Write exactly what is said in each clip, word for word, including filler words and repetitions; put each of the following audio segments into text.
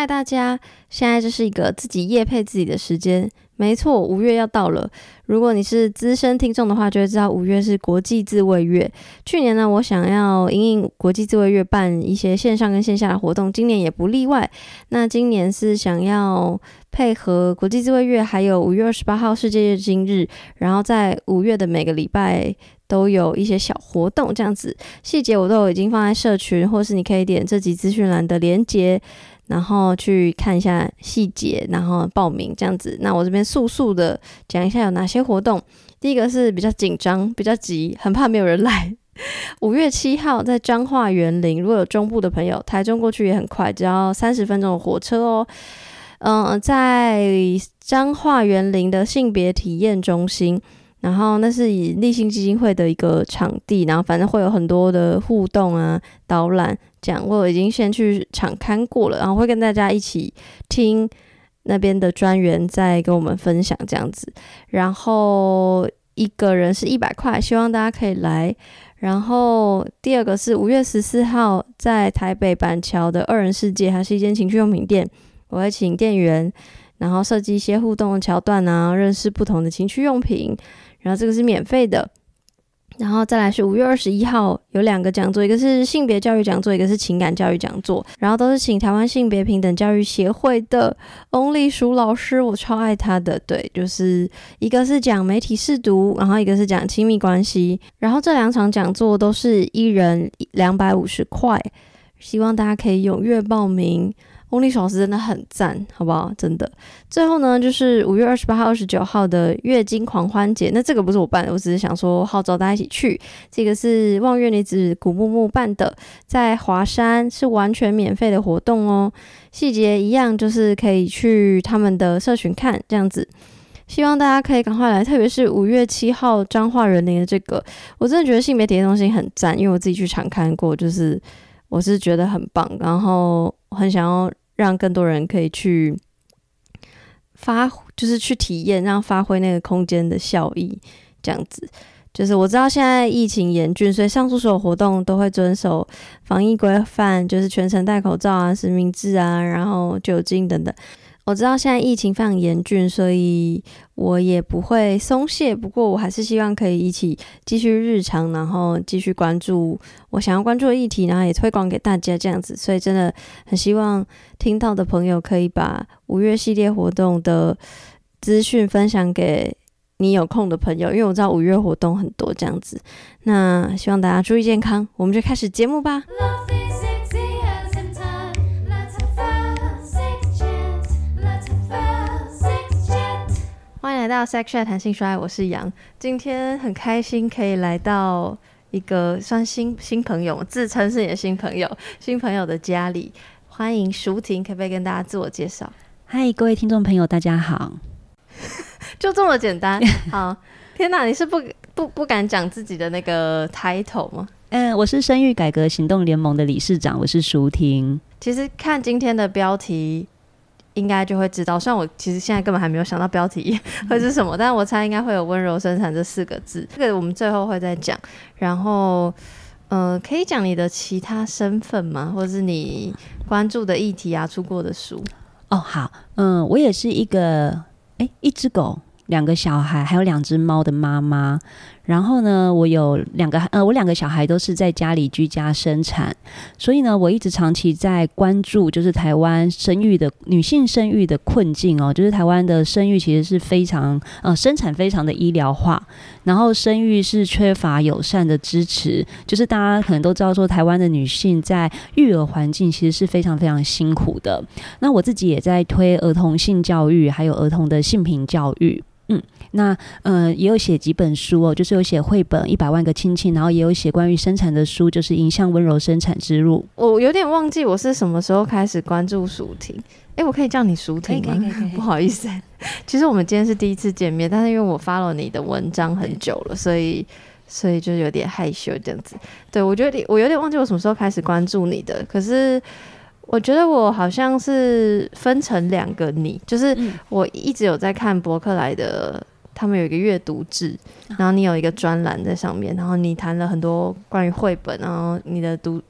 嗨大家，现在这是一个自己业配自己的时间。没错，五月要到了。如果你是资深听众的话，就会知道五月是国际自卫月。去年呢，我想要因应国际自卫月办一些线上跟线下的活动，今年也不例外。那今年是想要配合国际自卫月，还有五月二十八号世界月经日，然后在五月的每个礼拜都有一些小活动，这样子细节我都已经放在社群，或是你可以点这集资讯栏的连结，然后去看一下细节，然后报名这样子。那我这边速速的讲一下有哪些活动。第一个是比较紧张、比较急，很怕没有人来。五月七号在彰化园林，如果有中部的朋友，台中过去也很快，只要三十分钟的火车哦。嗯、呃，在彰化园林的性别体验中心。然后那是以立信基金会的一个场地，然后反正会有很多的互动啊、导览这样，我已经先去场勘过了，然后会跟大家一起听那边的专员在跟我们分享这样子。然后一个人是一百块，希望大家可以来。然后第二个是五月十四号在台北板桥的二人世界，它是一间情趣用品店，我会请店员然后设计一些互动的桥段啊，认识不同的情趣用品，然后这个是免费的。然后再来是五月二十一号有两个讲座，一个是性别教育讲座，一个是情感教育讲座，然后都是请台湾性别平等教育协会的翁丽淑老师，我超爱她的。对，就是一个是讲媒体识读，然后一个是讲亲密关系，然后这两场讲座都是一人两百五十块，希望大家可以踊跃报名。翁丽老师真的很赞，好不好？真的。最后呢，就是五月二十八号、二十九号的月经狂欢节。那这个不是我办的，我只是想说号召大家一起去。这个是望月女子古木木办的，在华山，是完全免费的活动哦。细节一样，就是可以去他们的社群看，这样子。希望大家可以赶快来，特别是五月七号彰化园林的这个，我真的觉得性别体验中心很赞，因为我自己去场看过，就是我是觉得很棒，然后很想要让更多人可以去发，就是去体验，让发挥那个空间的效益，这样子。就是我知道现在疫情严峻，所以上述所有活动都会遵守防疫规范，就是全程戴口罩啊、实名制啊，然后酒精等等。我知道现在疫情非常严峻，所以我也不会松懈，不过我还是希望可以一起继续日常，然后继续关注我想要关注的议题，然后也推广给大家这样子。所以真的很希望听到的朋友可以把五月系列活动的资讯分享给你有空的朋友，因为我知道五月活动很多这样子。那希望大家注意健康，我们就开始节目吧。欢迎来到 Sex Chat 谈性说爱，我是杨。今天很开心可以来到一个算新新朋友，自称是你的新朋友，新朋友的家里。欢迎淑婷，可不可以跟大家自我介绍？ 嗨，各位听众朋友，大家好。 就这么简单？好，天哪，你是不不不敢讲自己的那个 title 吗？ 嗯，我是生育改革行动联盟的理事长，我是淑婷。 其实看今天的标题应该就会知道，虽然我其实现在根本还没有想到标题会是什么，但我猜应该会有温柔生产这四个字，这个我们最后会再讲。然后呃，可以讲你的其他身份吗？或者是你关注的议题啊，出过的书？ 哦，好，嗯，我也是一个哎，一只狗，两个小孩，还有两只猫的妈妈。然后呢，我有两个呃，我两个小孩都是在家里居家生产，所以呢，我一直长期在关注，就是台湾生育的女性生育的困境哦，就是台湾的生育其实是非常呃生产非常的医疗化，然后生育是缺乏友善的支持，就是大家可能都知道说，台湾的女性在育儿环境其实是非常非常辛苦的。那我自己也在推儿童性教育，还有儿童的性平教育。嗯，那呃也有写几本书哦，就是有写绘本《一百万个亲亲》，然后也有写关于生产的书，就是《迎向温柔生产之路》。 我有点忘记我是什么时候开始关注淑婷。哎，我可以叫你淑婷吗？ 可以可以可以可以。 不好意思，其实我们今天是第一次见面，但是因为我 follow 你的文章很久了，所以所以就有点害羞这样子。对，我觉得我有点忘记我什么时候开始关注你的，可是我觉得我好像是分成两个你，就是我一直有在看博客来的，他们有一个阅读志，然后你有一个专栏在上面，然后你谈了很多关于绘本，然后你的读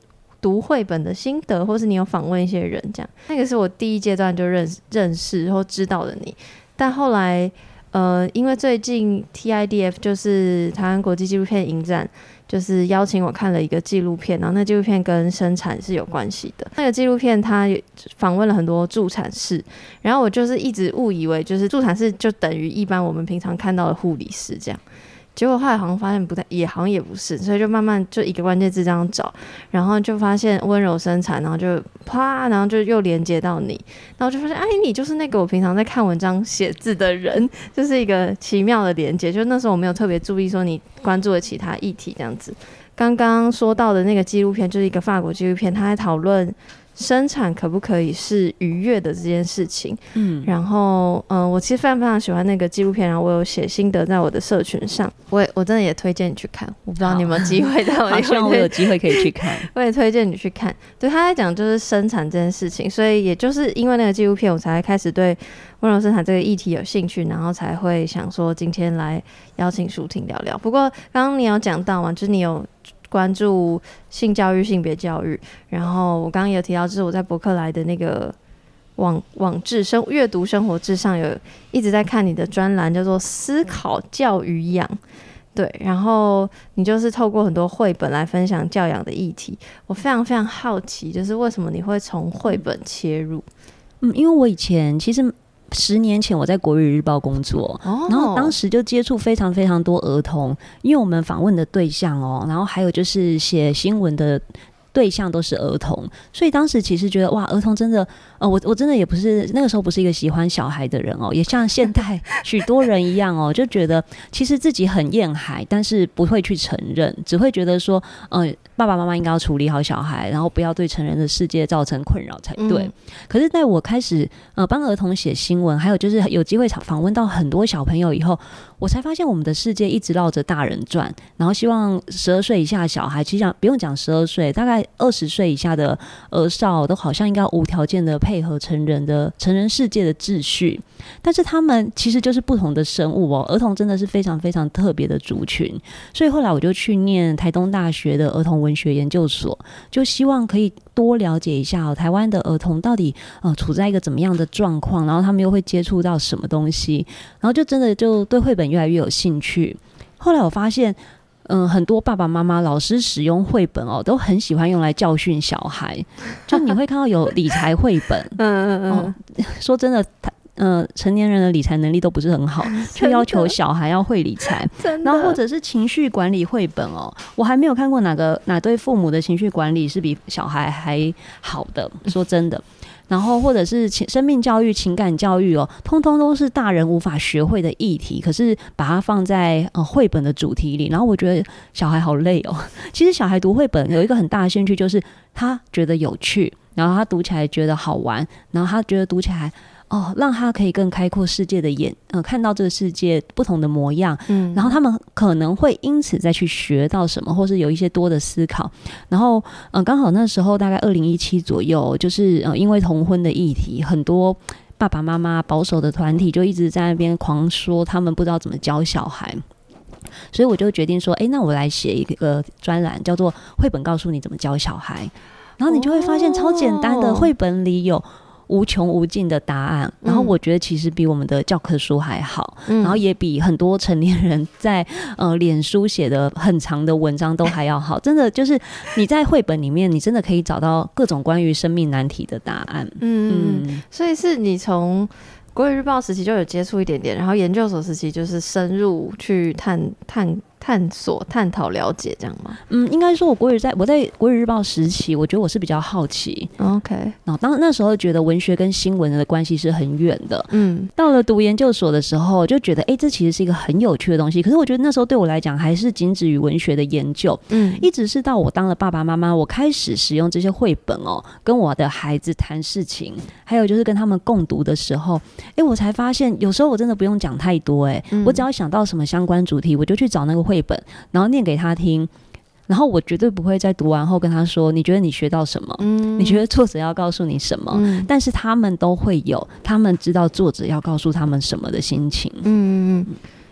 读绘本的心得，或是你有访问一些人这样。那个是我第一阶段就认识认识或知道的你，但后来呃，因为最近 T I D F 就是台湾国际纪录片影展，就是邀请我看了一个纪录片，然后那纪录片跟生产是有关系的。那个纪录片它访问了很多助产士，然后我就是一直误以为就是助产士就等于一般我们平常看到的护理师这样。结果后来好像发现不太，也好像也不是，所以就慢慢就一个关键字这样找，然后就发现温柔生产，然后就啪，然后就又连接到你，然后就发现哎，你就是那个我平常在看文章写字的人，就是一个奇妙的连接。就那时候我没有特别注意说你关注了其他议题这样子。刚刚说到的那个纪录片就是一个法国纪录片，他在讨论生产可不可以是愉悦的这件事情，嗯，然后嗯、呃，我其实非常非常喜欢那个纪录片，然后我有写心得在我的社群上，我也我真的也推荐你去看，我不知道你有没有机会，但我希望我有机会可以去看， 我也推荐你去看。对，他在讲就是生产这件事情，所以也就是因为那个纪录片，我才开始对温柔生产这个议题有兴趣，然后才会想说今天来邀请舒婷聊聊。不过刚刚你有讲到嘛，就是你有关注性教育、性别教育，然后我刚刚也有提到，就是我在博客来的那个网网志生阅读生活志上有一直在看你的专栏，叫做思考教育养。对，然后你就是透过很多绘本来分享教养的议题。我非常非常好奇，就是为什么你会从绘本切入？ 嗯，因为我以前其实十年前我在国语日报工作，哦，然后当时就接触非常非常多儿童，因为我们访问的对象哦，然后还有就是写新闻的对象都是儿童，所以当时其实觉得哇，儿童真的，呃，我我真的也不是那个时候不是一个喜欢小孩的人哦，也像现代许多人一样哦，就觉得其实自己很厌孩，但是不会去承认，只会觉得说，呃，爸爸妈妈应该要处理好小孩，然后不要对成人的世界造成困扰才对。嗯、可是在我开始呃帮儿童写新闻，还有就是有机会访问到很多小朋友以后，我才发现我们的世界一直绕着大人转，然后希望十二岁以下的小孩，其实不用讲十二岁，大概二十岁以下的儿少都好像应该无条件的配合成人的成人世界的秩序，但是他们其实就是不同的生物哦。儿童真的是非常非常特别的族群，所以后来我就去念台东大学的儿童文学研究所，就希望可以多了解一下、哦、台湾的儿童到底呃处在一个怎么样的状况，然后他们又会接触到什么东西，然后就真的就对绘本越来越有兴趣。后来我发现嗯，很多爸爸妈妈、老师使用绘本哦，都很喜欢用来教训小孩。就你会看到有理财绘本，嗯嗯嗯、哦，说真的，呃，成年人的理财能力都不是很好，却要求小孩要会理财。然后或者是情绪管理绘本哦，我还没有看过哪个哪对父母的情绪管理是比小孩还好的。说真的。然后或者是生命教育、情感教育哦，通通都是大人无法学会的议题，可是把它放在呃绘本的主题里，然后我觉得小孩好累哦。其实小孩读绘本有一个很大的兴趣，就是他觉得有趣，然后他读起来觉得好玩，然后他觉得读起来哦，让他可以更开阔世界的眼，呃，看到这个世界不同的模样，嗯，然后他们可能会因此再去学到什么，或是有一些多的思考。然后，呃，刚好那时候大概二零一七左右，就是呃，因为同婚的议题，很多爸爸妈妈保守的团体就一直在那边狂说他们不知道怎么教小孩。所以我就决定说，哎，那我来写一个专栏，叫做《绘本告诉你怎么教小孩》，然后你就会发现超简单的，绘本里有无穷无尽的答案，然后我觉得其实比我们的教科书还好，嗯、然后也比很多成年人在呃脸书写的很长的文章都还要好。真的就是你在绘本里面，你真的可以找到各种关于生命难题的答案。 嗯，嗯所以是你从国语日报时期就有接触一点点，然后研究所时期就是深入去探探。探索、探讨、了解，这样吗？ 嗯，应该说，我国语在我在国语日报时期，我觉得我是比较好奇。 OK， 然后当那时候觉得文学跟新闻的关系是很远的。嗯，到了读研究所的时候，就觉得，哎、欸，这其实是一个很有趣的东西。可是我觉得那时候对我来讲，还是仅止于文学的研究。嗯，一直是到我当了爸爸妈妈，我开始使用这些绘本哦，跟我的孩子谈事情，还有就是跟他们共读的时候，哎、欸，我才发现，有时候我真的不用讲太多、欸，哎、嗯，我只要想到什么相关主题，我就去找那个绘本，然后念给他听，然后我绝对不会在读完后跟他说你觉得你学到什么、嗯、你觉得作者要告诉你什么、嗯、但是他们都会有他们知道作者要告诉他们什么的心情。 嗯，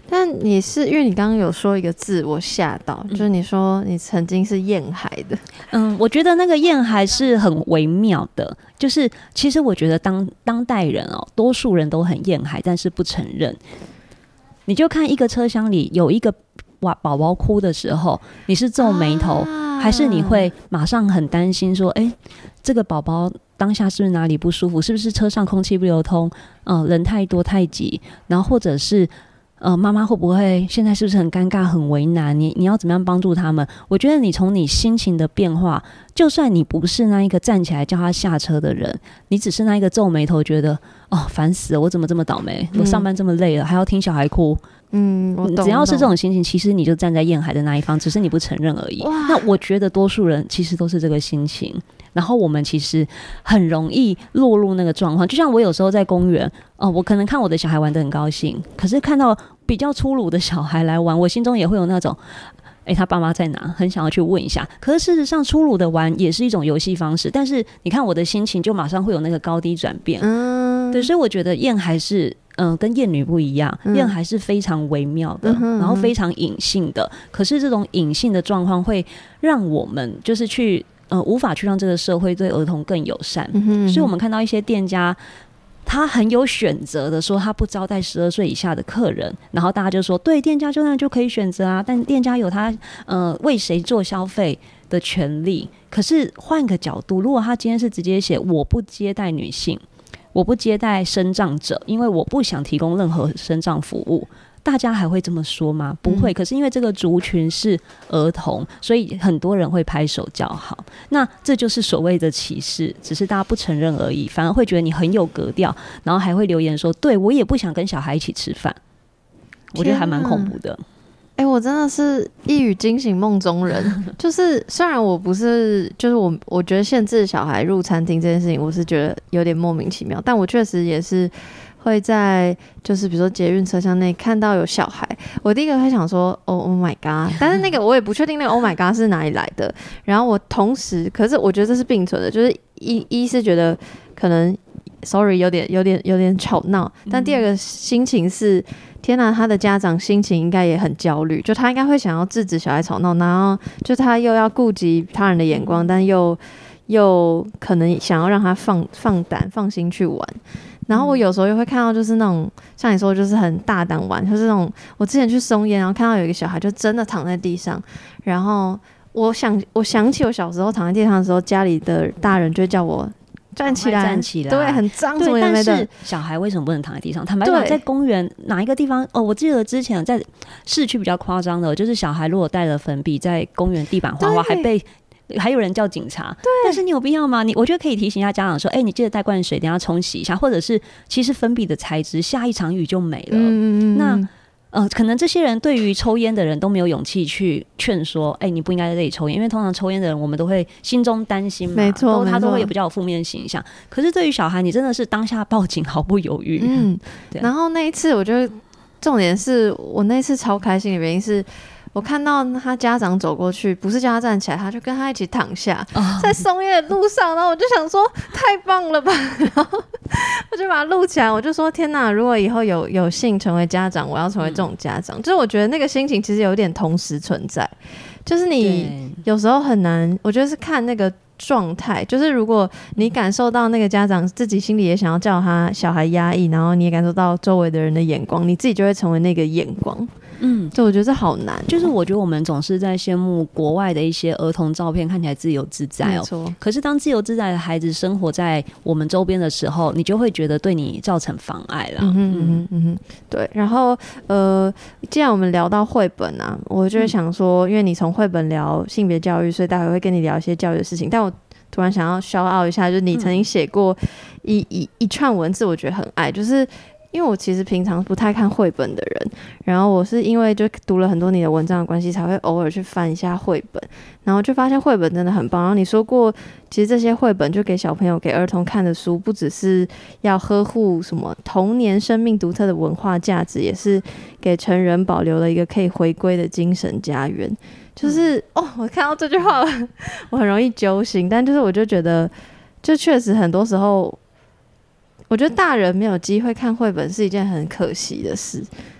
但你是因为你刚刚有说一个字，我吓到， 嗯、 就是你说你曾经是厌孩的。 嗯，我觉得那个厌孩是很微妙的，就是其实我觉得当当代人哦，多数人都很厌孩，但是不承认。你就看一个车厢里有一个哇宝宝哭的时候，你是皱眉头、啊，还是你会马上很担心说，哎、欸，这个宝宝当下是不是哪里不舒服？是不是车上空气不流通？嗯、呃，人太多太挤，然后或者是。呃，妈妈会不会现在是不是很尴尬、很为难？你你要怎么样帮助他们？我觉得你从你心情的变化，就算你不是那一个站起来叫他下车的人，你只是那一个皱眉头，觉得哦烦死了，我怎么这么倒霉？我上班这么累了，还要听小孩哭。 嗯，我懂。 只要是这种心情，其实你就站在厌孩的那一方，只是你不承认而已。那我觉得多数人其实都是这个心情。然后我们其实很容易落入那个状况，就像我有时候在公园，哦，我可能看我的小孩玩得很高兴，可是看到比较粗鲁的小孩来玩，我心中也会有那种，哎，他爸妈在哪？很想要去问一下。可是事实上，粗鲁的玩也是一种游戏方式，但是你看我的心情就马上会有那个高低转变。嗯，对，所以我觉得厌孩是。嗯，跟厌女不一样，厌孩是非常微妙的、嗯，然后非常隐性的。可是这种隐性的状况会让我们就是去呃无法去让这个社会对儿童更友善。嗯、所以我们看到一些店家，他很有选择的说他不招待十二岁以下的客人，然后大家就说对，店家就那就可以选择啊，但店家有他呃为谁做消费的权利。可是换个角度，如果他今天是直接写我不接待女性。我不接待身障者，因为我不想提供任何身障服务。大家还会这么说吗？不会。嗯、可是因为这个族群是儿童，所以很多人会拍手叫好。那这就是所谓的歧视，只是大家不承认而已，反而会觉得你很有格调，然后还会留言说：“对我也不想跟小孩一起吃饭。”我觉得还蛮恐怖的。 哎、欸，我真的是一语惊醒梦中人。就是虽然我不是，就是我，我觉得限制小孩入餐厅这件事情，我是觉得有点莫名其妙。但我确实也是会在，就是比如说捷运车厢内看到有小孩，我第一个会想说 ，Oh Oh my God！ 但是那个我也不确定那个 Oh my God 是哪里来的。然后我同时，可是我觉得这是并存的，就是一一是觉得可能 ，sorry， 有点有点有点吵闹，但第二个心情是。天哪，他的家长心情应该也很焦虑，就他应该会想要制止小孩吵闹，然后就他又要顾及他人的眼光，但又又可能想要让他放放胆放心去玩。然后我有时候又会看到，就是那种像你说，就是很大胆玩，就是那种我之前去松烟，然后看到有一个小孩就真的躺在地上，然后我想我想起我小时候躺在地上的时候，家里的大人就会叫我。站起来， 站起来， 对，很脏， 对，但是小孩为什么不能躺在地上？坦白讲，在公园哪一个地方？哦，我记得之前在市区比较夸张的，就是小孩如果带了粉笔在公园地板画画，还被还有人叫警察。对，但是你有必要吗？你我觉得可以提醒一下家长说，哎、欸，你记得带罐水，等一下冲洗一下，或者是其实粉笔的材质，下一场雨就没了。嗯，那。呃，可能这些人对于抽烟的人都没有勇气去劝说，哎、欸，你不应该在这里抽烟，因为通常抽烟的人，我们都会心中担心嘛， 没错， 他都会比较有负面形象。可是对于小孩，你真的是当下报警毫不犹豫。 嗯，然后那一次，我觉得重点是我那一次超开心的原因是。我看到他家长走过去，不是叫他站起来，他就跟他一起躺下，哦、在松叶的路上，然后我就想说太棒了吧，然后我就把它录起来，我就说天哪，如果以后有有幸成为家长，我要成为这种家长，嗯、就是我觉得那个心情其实有点同时存在，就是你有时候很难，我觉得是看那个状态，就是如果你感受到那个家长自己心里也想要叫他小孩压抑，然后你也感受到周围的人的眼光，你自己就会成为那个眼光。嗯，就我觉得这好难、哦， 就是我觉得我们总是在羡慕国外的一些儿童照片，看起来自由自在哦。没错。可是当自由自在的孩子生活在我们周边的时候，你就会觉得对你造成妨碍了。嗯哼嗯哼嗯哼，对。然后呃，既然我们聊到绘本啊，我就会想说，嗯、因为你从绘本聊性别教育，所以待会会跟你聊一些教育的事情。但我突然想要 shout out 一下，就是你曾经写过一、嗯、一一串文字，我觉得很爱，就是。因为我其实平常不太看绘本的人，然后我是因为就读了很多你的文章的关系，才会偶尔去翻一下绘本，然后就发现绘本真的很棒。然后你说过，其实这些绘本就给小朋友、给儿童看的书，不只是要呵护什么童年生命独特的文化价值，也是给成人保留了一个可以回归的精神家园。就是哦，我看到这句话，我很容易揪心，但就是我就觉得，就确实很多时候。我觉得大人没有机会看绘本是一件很可惜的事，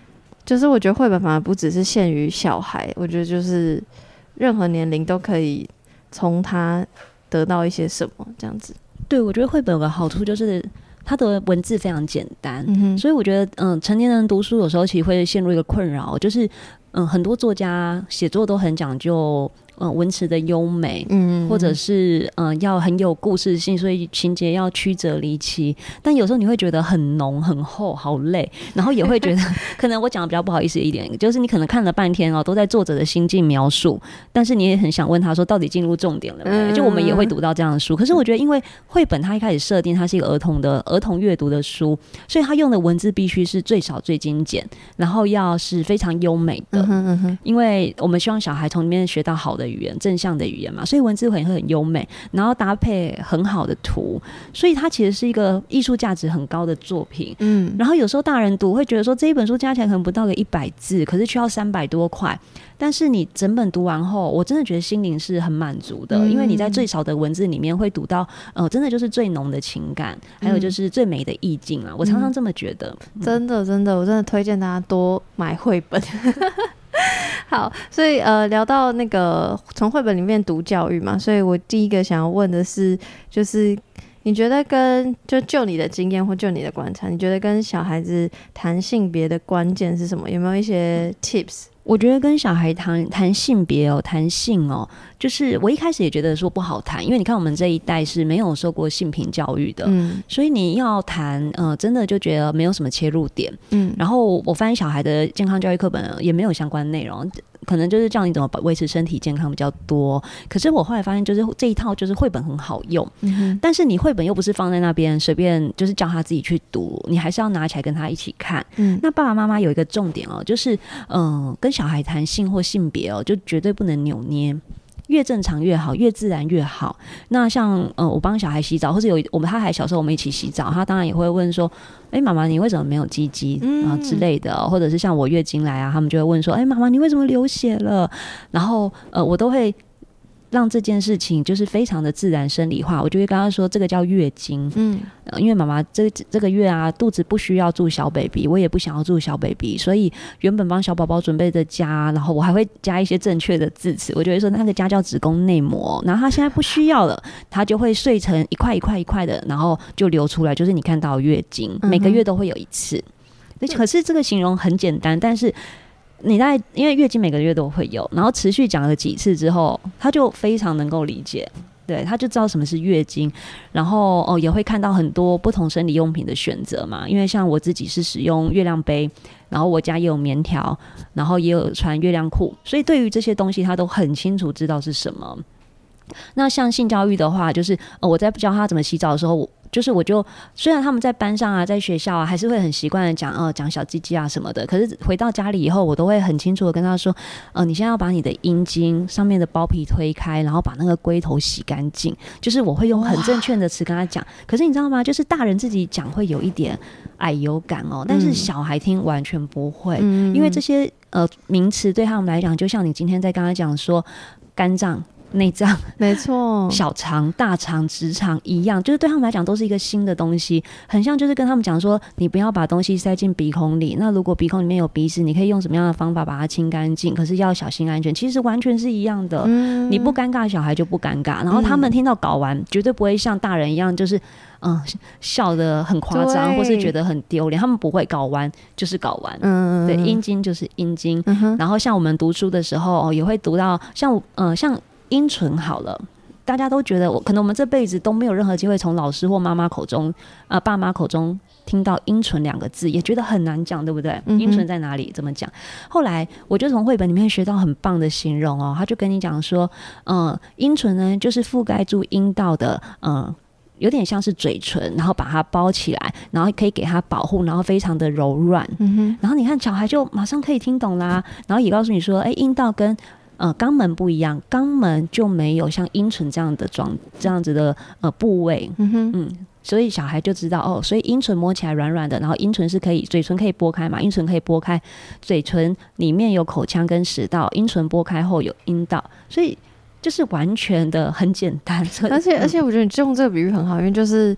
就是我觉得绘本反而不只是限于小孩，我觉得就是任何年龄都可以从他得到一些什么这样子。 对，我觉得绘本有个好处就是它的文字非常简单，嗯、所以我觉得嗯，成年人读书有时候其实会陷入一个困扰，就是嗯，很多作家写作都很讲究嗯，文词的优美，嗯，或者是嗯、呃，要很有故事性，所以情节要曲折离奇。但有时候你会觉得很浓、很厚，好累，然后也会觉得，可能我讲的比较不好意思一点，就是你可能看了半天哦，都在作者的心境描述，但是你也很想问他说，到底进入重点了没？嗯、就我们也会读到这样的书，可是我觉得，因为绘本它一开始设定它是一个儿童的儿童阅读的书，所以它用的文字必须是最少最精简，然后要是非常优美的，嗯哼嗯哼，因为我们希望小孩从里面学到好的语言，正向的语言嘛，所以文字会很优美，然后搭配很好的图，所以它其实是一个艺术价值很高的作品。嗯，然后有时候大人读会觉得说这一本书加起来可能不到个一百字，可是却要三百多块。但是你整本读完后，我真的觉得心灵是很满足的，嗯、因为你在最少的文字里面会读到，呃，真的就是最浓的情感，还有就是最美的意境啊。我常常这么觉得， 嗯、真的真的，我真的推荐大家多买绘本。好，所以呃，聊到那个从绘本里面读教育嘛，所以我第一个想要问的是，就是你觉得跟就就你的经验或就你的观察，你觉得跟小孩子谈性别的关键是什么？有没有一些 tips？ 我觉得跟小孩谈谈性别哦，谈性哦，就是我一开始也觉得说不好谈，因为你看我们这一代是没有受过性平教育的，嗯，所以你要谈，呃，真的就觉得没有什么切入点，嗯，然后我发现小孩的健康教育课本也没有相关内容。可能就是教你怎么维持身体健康比较多，可是我后来发现，就是这一套就是绘本很好用，嗯、但是你绘本又不是放在那边随便就是叫他自己去读，你还是要拿起来跟他一起看。嗯、那爸爸妈妈有一个重点哦，就是嗯、呃，跟小孩谈性或性别哦，就绝对不能扭捏。越正常越好，越自然越好。那像呃，我帮小孩洗澡，或者有我们他还小时候，我们一起洗澡，他当然也会问说：“哎、欸，妈妈，你为什么没有鸡鸡啊之类的、哦？”或者是像我月经来啊，他们就会问说：“哎、欸，妈妈，你为什么流血了？”然后呃，我都会让这件事情就是非常的自然生理化，我就会跟他说这个叫月经，嗯，呃、因为妈妈这这个月啊肚子不需要住小 baby， 我也不想要住小 baby， 所以原本帮小宝宝准备的家，然后我还会加一些正确的字词，我就会说那个家叫子宫内膜，然后他现在不需要了，他就会碎成一块一块一块的，然后就流出来，就是你看到月经，每个月都会有一次。嗯、可是这个形容很简单，但是你在因为月经每个月都会有，然后持续讲了几次之后，他就非常能够理解，对，他就知道什么是月经，然后哦也会看到很多不同生理用品的选择嘛，因为像我自己是使用月亮杯，然后我家也有棉条，然后也有穿月亮裤，所以对于这些东西他都很清楚知道是什么。那像性教育的话，就是呃我在教他怎么洗澡的时候，我就是我就虽然他们在班上啊，在学校啊，还是会很习惯的讲呃讲小鸡鸡啊什么的，可是回到家里以后，我都会很清楚的跟他说，呃你现在要把你的阴茎上面的包皮推开，然后把那个龟头洗干净，就是我会用很正确的词跟他讲。可是你知道吗？就是大人自己讲会有一点矮油感哦，但是小孩听完全不会，嗯、因为这些呃名词对他们来讲，就像你今天在跟他讲说肝脏。内脏没错， 小肠、大肠、直肠一样，就是对他们来讲都是一个新的东西，很像就是跟他们讲说，你不要把东西塞进鼻孔里。那如果鼻孔里面有鼻屎，你可以用什么样的方法把它清干净？可是要小心安全，其实完全是一样的。嗯、你不尴尬，小孩就不尴尬。然后他们听到睾丸，绝对不会像大人一样，就是嗯笑得很夸张，或是觉得很丢脸。他们不会，睾丸就是睾丸，嗯，对，阴茎就是阴茎。嗯、然后像我们读书的时候，哦、也会读到像呃像。阴唇好了，大家都觉得我可能我们这辈子都没有任何机会从老师或妈妈口中、呃爸妈口中听到阴唇两个字，也觉得很难讲，对不对？嗯、阴唇在哪里？怎么讲？后来我就从绘本里面学到很棒的形容哦，他就跟你讲说，嗯、呃，阴唇呢就是覆盖住阴道的，嗯、呃。有点像是嘴唇，然后把它包起来，然后可以给它保护，然后非常的柔软。嗯哼，然后你看小孩就马上可以听懂啦，然后也告诉你说，哎，阴道跟呃，肛门不一样，肛门就没有像阴唇这样的装这样子的呃部位，嗯哼，嗯，所以小孩就知道哦，所以阴唇摸起来软软的，然后阴唇是可以，嘴唇可以拨开嘛，阴唇可以拨开，嘴唇里面有口腔跟食道，阴唇拨开后有阴道，所以就是完全的很简单， 而且而且我觉得你用这个比喻很好，因为就是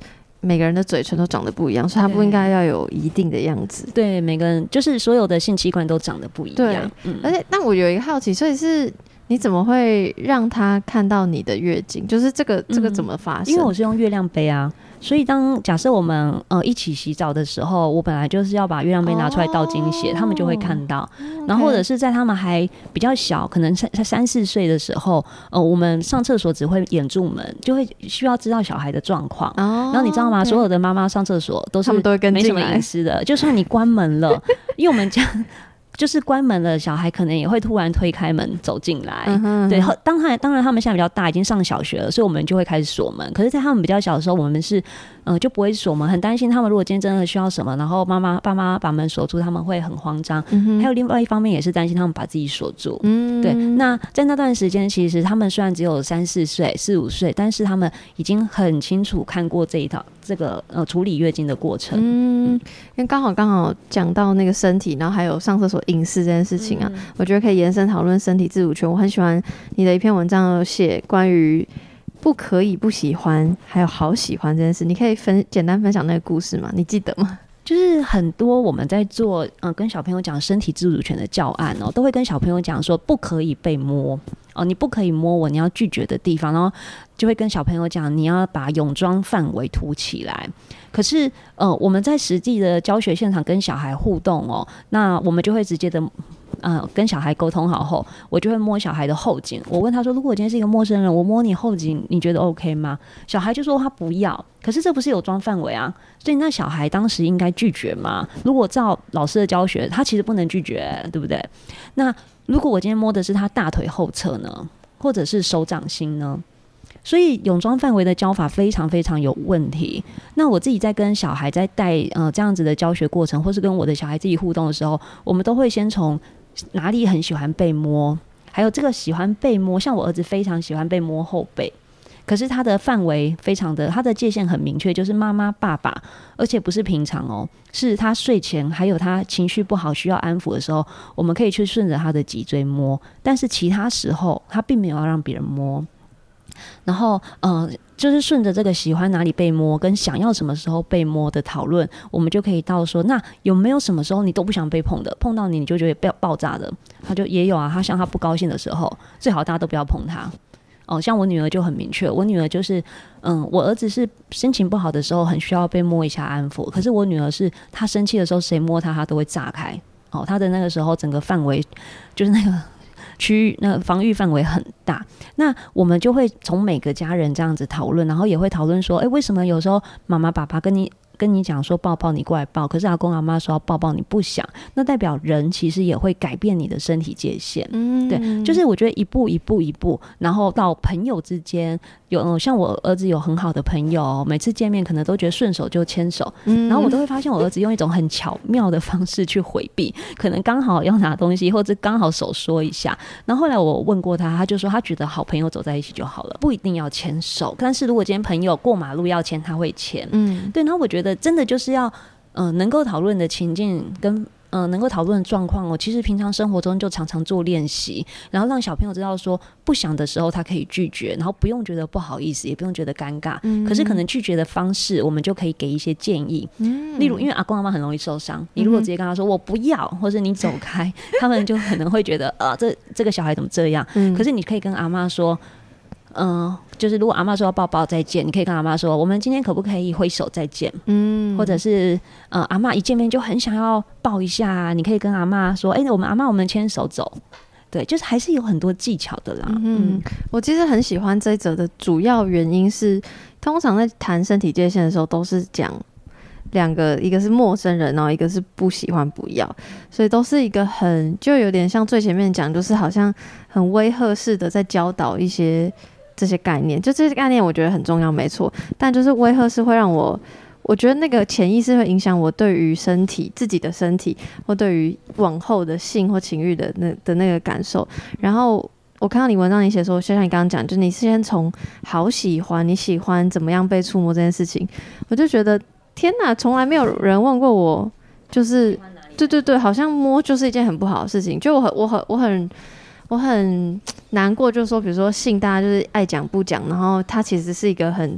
每个人的嘴唇都长得不一样，所以他不应该要有一定的样子。 对，每个人就是所有的性器官都长得不一样。 对， 嗯、 而且但我有一个好奇，所以是你怎么会让他看到你的月经？就是这个这个怎么发生？ 嗯、因为我是用月亮杯啊。所以当假设我们呃一起洗澡的时候，我本来就是要把月亮杯拿出来倒经血， oh, 他们就会看到。Okay. 然后或者是在他们还比较小，可能才三四岁的时候，呃，我们上厕所只会掩住门，就会需要知道小孩的状况。Oh, 然后你知道吗？ okay. 所有的妈妈上厕所都是没什么隐私的，就算你关门了，因为我们家。就是关门了，小孩可能也会突然推开门走进来。嗯哼嗯哼对，当他当然他们现在比较大，已经上小学了，所以我们就会开始锁门。可是，在他们比较小的时候，我们是呃就不会锁门，很担心他们如果今天真的需要什么，然后妈妈爸妈把门锁住，他们会很慌张。嗯、还有另外一方面也是担心他们把自己锁住。嗯，对。那在那段时间，其实他们虽然只有三四岁、四五岁，但是他们已经很清楚看过这一套这个呃处理月经的过程。嗯， 因为刚好刚好讲到那个身体，然后还有上厕所隐私这件事情啊、嗯，我觉得可以延伸讨论身体自主权。我很喜欢你的一篇文章有写关于不可以不喜欢，还有好喜欢这件事，你可以分简单分享那个故事吗？你记得吗？ 就是很多我们在做呃跟小朋友讲身体自主权的教案哦，都会跟小朋友讲说不可以被摸哦，你不可以摸我，你要拒绝的地方，然后就会跟小朋友讲你要把泳装范围凸起来。可是呃我们在实际的教学现场跟小孩互动哦，那我们就会直接的呃，跟小孩沟通好后，我就会摸小孩的后颈。我问他说：“如果我今天是一个陌生人，我摸你后颈，你觉得 OK 吗？”小孩就说他不要。可是这不是泳装范围啊，所以那小孩当时应该拒绝吗？如果照老师的教学，他其实不能拒绝，对不对？那如果我今天摸的是他大腿后侧呢，或者是手掌心呢？所以泳装范围的教法非常非常有问题。那我自己在跟小孩在带呃这样子的教学过程，或是跟我的小孩自己互动的时候，我们都会先从哪里很喜欢被摸，还有这个喜欢被摸，像我儿子非常喜欢被摸后背，可是他的范围非常的，他的界限很明确，就是妈妈爸爸，而且不是平常哦，是他睡前还有他情绪不好需要安抚的时候，我们可以去顺着他的脊椎摸，但是其他时候他并没有要让别人摸。然后呃，就是顺着这个喜欢哪里被摸跟想要什么时候被摸的讨论，我们就可以到说，那有没有什么时候你都不想被碰的，碰到你你就觉得爆炸的？他就也有啊，他像他不高兴的时候，最好大家都不要碰他。哦，像我女儿就很明确，我女儿就是嗯，我儿子是心情不好的时候很需要被摸一下安抚，可是我女儿是她生气的时候谁摸她她都会炸开。哦，她的那个时候整个范围就是那个区域，那防御范围很大。那我们就会从每个家人这样子讨论，然后也会讨论说，哎、欸，为什么有时候妈妈爸爸跟你跟你讲说抱抱你过来抱，可是阿公阿妈说要抱抱你不想，那代表人其实也会改变你的身体界限。嗯，对，就是我觉得一步一步一步，然后到朋友之间有、嗯、像我儿子有很好的朋友，每次见面可能都觉得顺手就牵手、嗯、然后我都会发现我儿子用一种很巧妙的方式去回避，可能刚好要拿东西或者刚好手说一下，然后后来我问过他，他就说他觉得好朋友走在一起就好了，不一定要牵手，但是如果今天朋友过马路要牵他会牵。嗯，对，然后我觉得真的就是要呃能够讨论的情境跟呃能够讨论的状况哦，其实平常生活中就常常做练习，然后让小朋友知道说不想的时候他可以拒绝，然后不用觉得不好意思，也不用觉得尴尬、嗯、可是可能拒绝的方式我们就可以给一些建议、嗯、例如因为阿公阿嬷很容易受伤，你如果直接跟他说我不要，或是你走开、嗯、他们就可能会觉得呃这这个小孩怎么这样、嗯、可是你可以跟阿嬷说嗯、呃，就是如果阿嬷说要抱抱再见，你可以跟阿嬷说我们今天可不可以挥手再见，嗯，或者是呃阿嬷一见面就很想要抱一下，你可以跟阿嬷说哎、欸，我们阿嬷我们牵手走，对，就是还是有很多技巧的啦。 嗯, 嗯， 我其实很喜欢这一则的主要原因是通常在谈身体界限的时候都是讲两个，一个是陌生人，然后一个是不喜欢不要，所以都是一个很就有点像最前面讲，就是好像很威吓式的在教导一些这些概念，就这些概念我觉得很重要没错，但就是威吓式会让我我觉得那个潜意识会影响我对于身体自己的身体或对于往后的性或情欲的那的那个感受。然后我看到你文章你写说，就像你刚刚讲，就你先从好喜欢你喜欢怎么样被触摸这件事情，我就觉得天哪，从来没有人问过我，就是对对对，好像摸就是一件很不好的事情。就我很我很我很我很难过，就是说，比如说性，大家就是爱讲不讲，然后它其实是一个很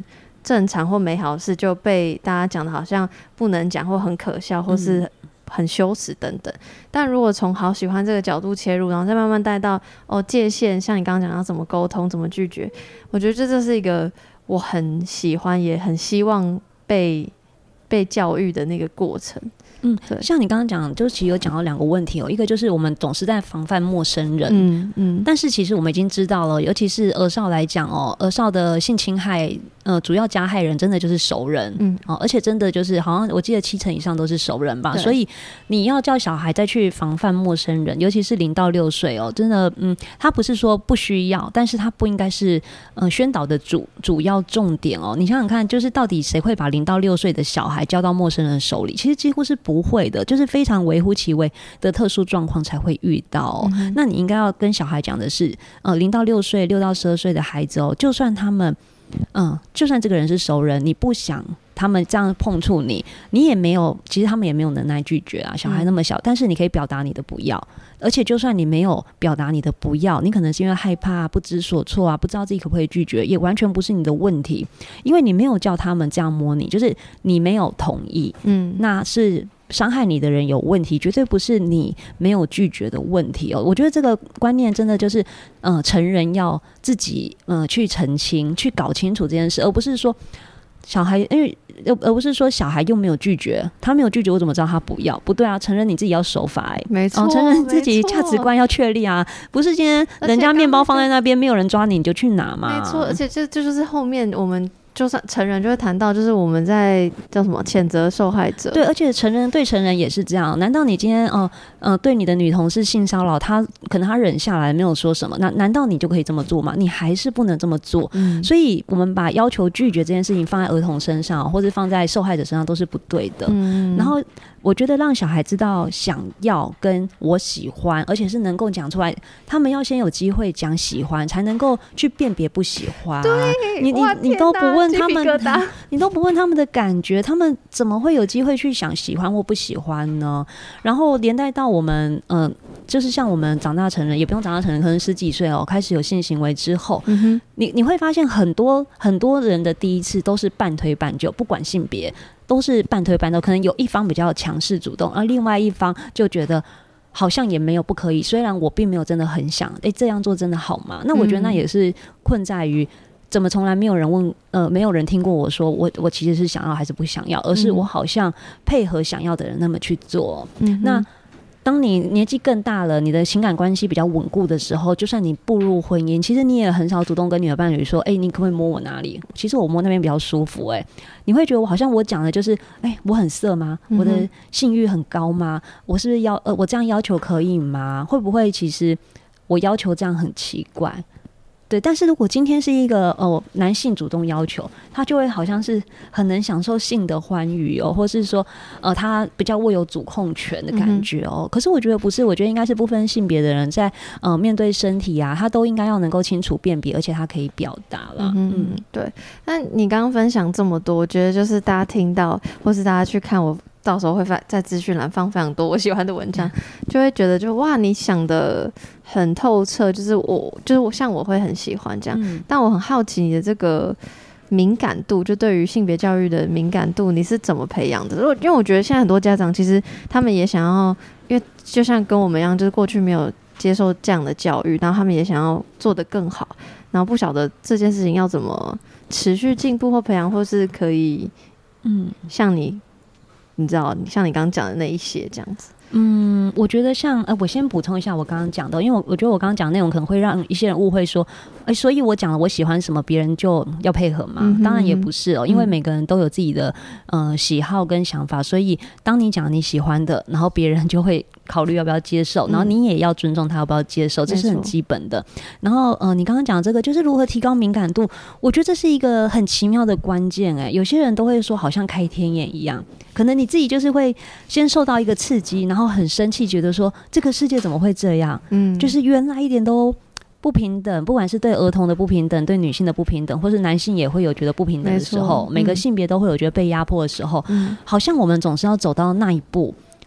正常或美好的事就被大家讲的好像不能讲或很可笑或是很羞耻等等。但如果从好喜欢这个角度切入，然后再慢慢带到哦界限，像你刚刚讲要怎么沟通怎么拒绝，我觉得这就是一个我很喜欢也很希望被被教育的那个过程。 嗯，像你刚刚讲，就其实有讲到两个问题哦，一个就是我们总是在防范陌生人，嗯嗯，但是其实我们已经知道了，尤其是儿少来讲哦，儿少的性侵害，呃，主要加害人真的就是熟人，嗯，哦，而且真的就是好像我记得七成以上都是熟人吧，所以你要叫小孩再去防范陌生人，尤其是零到六岁哦，真的，嗯，他不是说不需要，但是他不应该是呃宣导的主主要重点哦。你想想看，就是到底谁会把零到六岁的小孩交到陌生人手里？其实几乎是不。不会的，就是非常微乎其微的特殊状况才会遇到、哦嗯、那你应该要跟小孩讲的是呃，零到六岁六到十二岁的孩子哦，就算他们嗯，就算这个人是熟人，你不想他们这样碰触你，你也没有，其实他们也没有能耐拒绝啊，小孩那么小、嗯、但是你可以表达你的不要，而且就算你没有表达你的不要，你可能是因为害怕不知所措啊，不知道自己可不可以拒绝，也完全不是你的问题，因为你没有叫他们这样摸你，就是你没有同意，嗯，那是伤害你的人有问题，绝对不是你没有拒绝的问题哦。我觉得这个观念真的就是，呃，成人要自己呃去澄清、去搞清楚这件事，而不是说小孩，因为而不是说小孩又没有拒绝，他没有拒绝，我怎么知道他不要？不对啊，成人你自己要守法哎、欸， 没错、哦， 成人自己价值观要确立啊，不是今天人家面包放在那边，没有人抓你，你就去拿嘛。 没错，而且这这就是后面我们。就算成人就会谈到，就是我们在叫什么谴责受害者， 对，而且成人对成人也是这样。难道你今天呃呃对你的女同事性骚扰，她可能她忍下来没有说什么，那难道你就可以这么做吗？你还是不能这么做。嗯、所以我们把要求拒绝这件事情放在儿童身上，或者放在受害者身上都是不对的。嗯、然后我觉得让小孩知道想要跟我喜欢，而且是能够讲出来，他们要先有机会讲喜欢，才能够去辨别不喜欢。 对， 你你你都不问他们，你都不问他们的感觉，他们怎么会有机会去想喜欢或不喜欢呢？然后连带到我们，嗯、呃，就是像我们长大成人，也不用长大成人，可能十几岁哦，开始有性行为之后，嗯哼，你你会发现很多很多人的第一次都是半推半就，不管性别。都是半推半就，可能有一方比较强势主动，而另外一方就觉得好像也没有不可以，虽然我并没有真的很想，哎、欸，这样做真的好吗？那我觉得那也是困在于怎么从来没有人问，呃，没有人听过我说我我其实是想要还是不想要，而是我好像配合想要的人那么去做。嗯、那当你年纪更大了，你的情感关系比较稳固的时候，就算你步入婚姻，其实你也很少主动跟你的伴侣说，哎、欸，你可不可以摸我哪里？其实我摸那边比较舒服、欸，哎，你会觉得我好像我讲的就是，哎、欸，我很色吗？我的性欲很高吗？我是不是要呃，我这样要求可以吗？会不会其实我要求这样很奇怪？对，但是如果今天是一个呃男性主动要求，他就会好像是很能享受性的欢愉哦，或是说呃他比较握有主控权的感觉哦。嗯、可是我觉得不是，我觉得应该是不分性别的人在呃面对身体啊，他都应该要能够清楚辨别，而且他可以表达了。嗯, 嗯，对。那你刚刚分享这么多，我觉得就是大家听到，或是大家去看我。到时候会在资讯栏放非常多我喜欢的文章，就会觉得就哇，你想的很透彻，就是我就是我像我会很喜欢这样，嗯、但我很好奇你的这个敏感度，就对于性别教育的敏感度，你是怎么培养的？因为我觉得现在很多家长其实他们也想要，因为就像跟我们一样，就是过去没有接受这样的教育，然后他们也想要做得更好，然后不晓得这件事情要怎么持续进步或培养，或是可以嗯像你。你知道，像你刚刚讲的那一些这样子。 嗯，我觉得像呃，我先补充一下我刚刚讲的，因为我我觉得我刚刚讲的内容可能会让一些人误会说，哎、欸，所以我讲了我喜欢什么，别人就要配合嘛？嗯、当然也不是哦，因为每个人都有自己的呃喜好跟想法，所以当你讲你喜欢的，然后别人就会考虑要不要接受，然后你也要尊重他要不要接受，这是很基本的。然后呃，你刚刚讲这个就是如何提高敏感度，我觉得这是一个很奇妙的关键。哎，有些人都会说好像开天眼一样，可能你自己就是会先受到一个刺激，然后很生气，觉得说这个世界怎么会这样？嗯，就是原来一点都不平等，不管是对儿童的不平等，对女性的不平等，或是男性也会有觉得不平等的时候，每个性别都会有觉得被压迫的时候、嗯、好像我们总是要走到那一步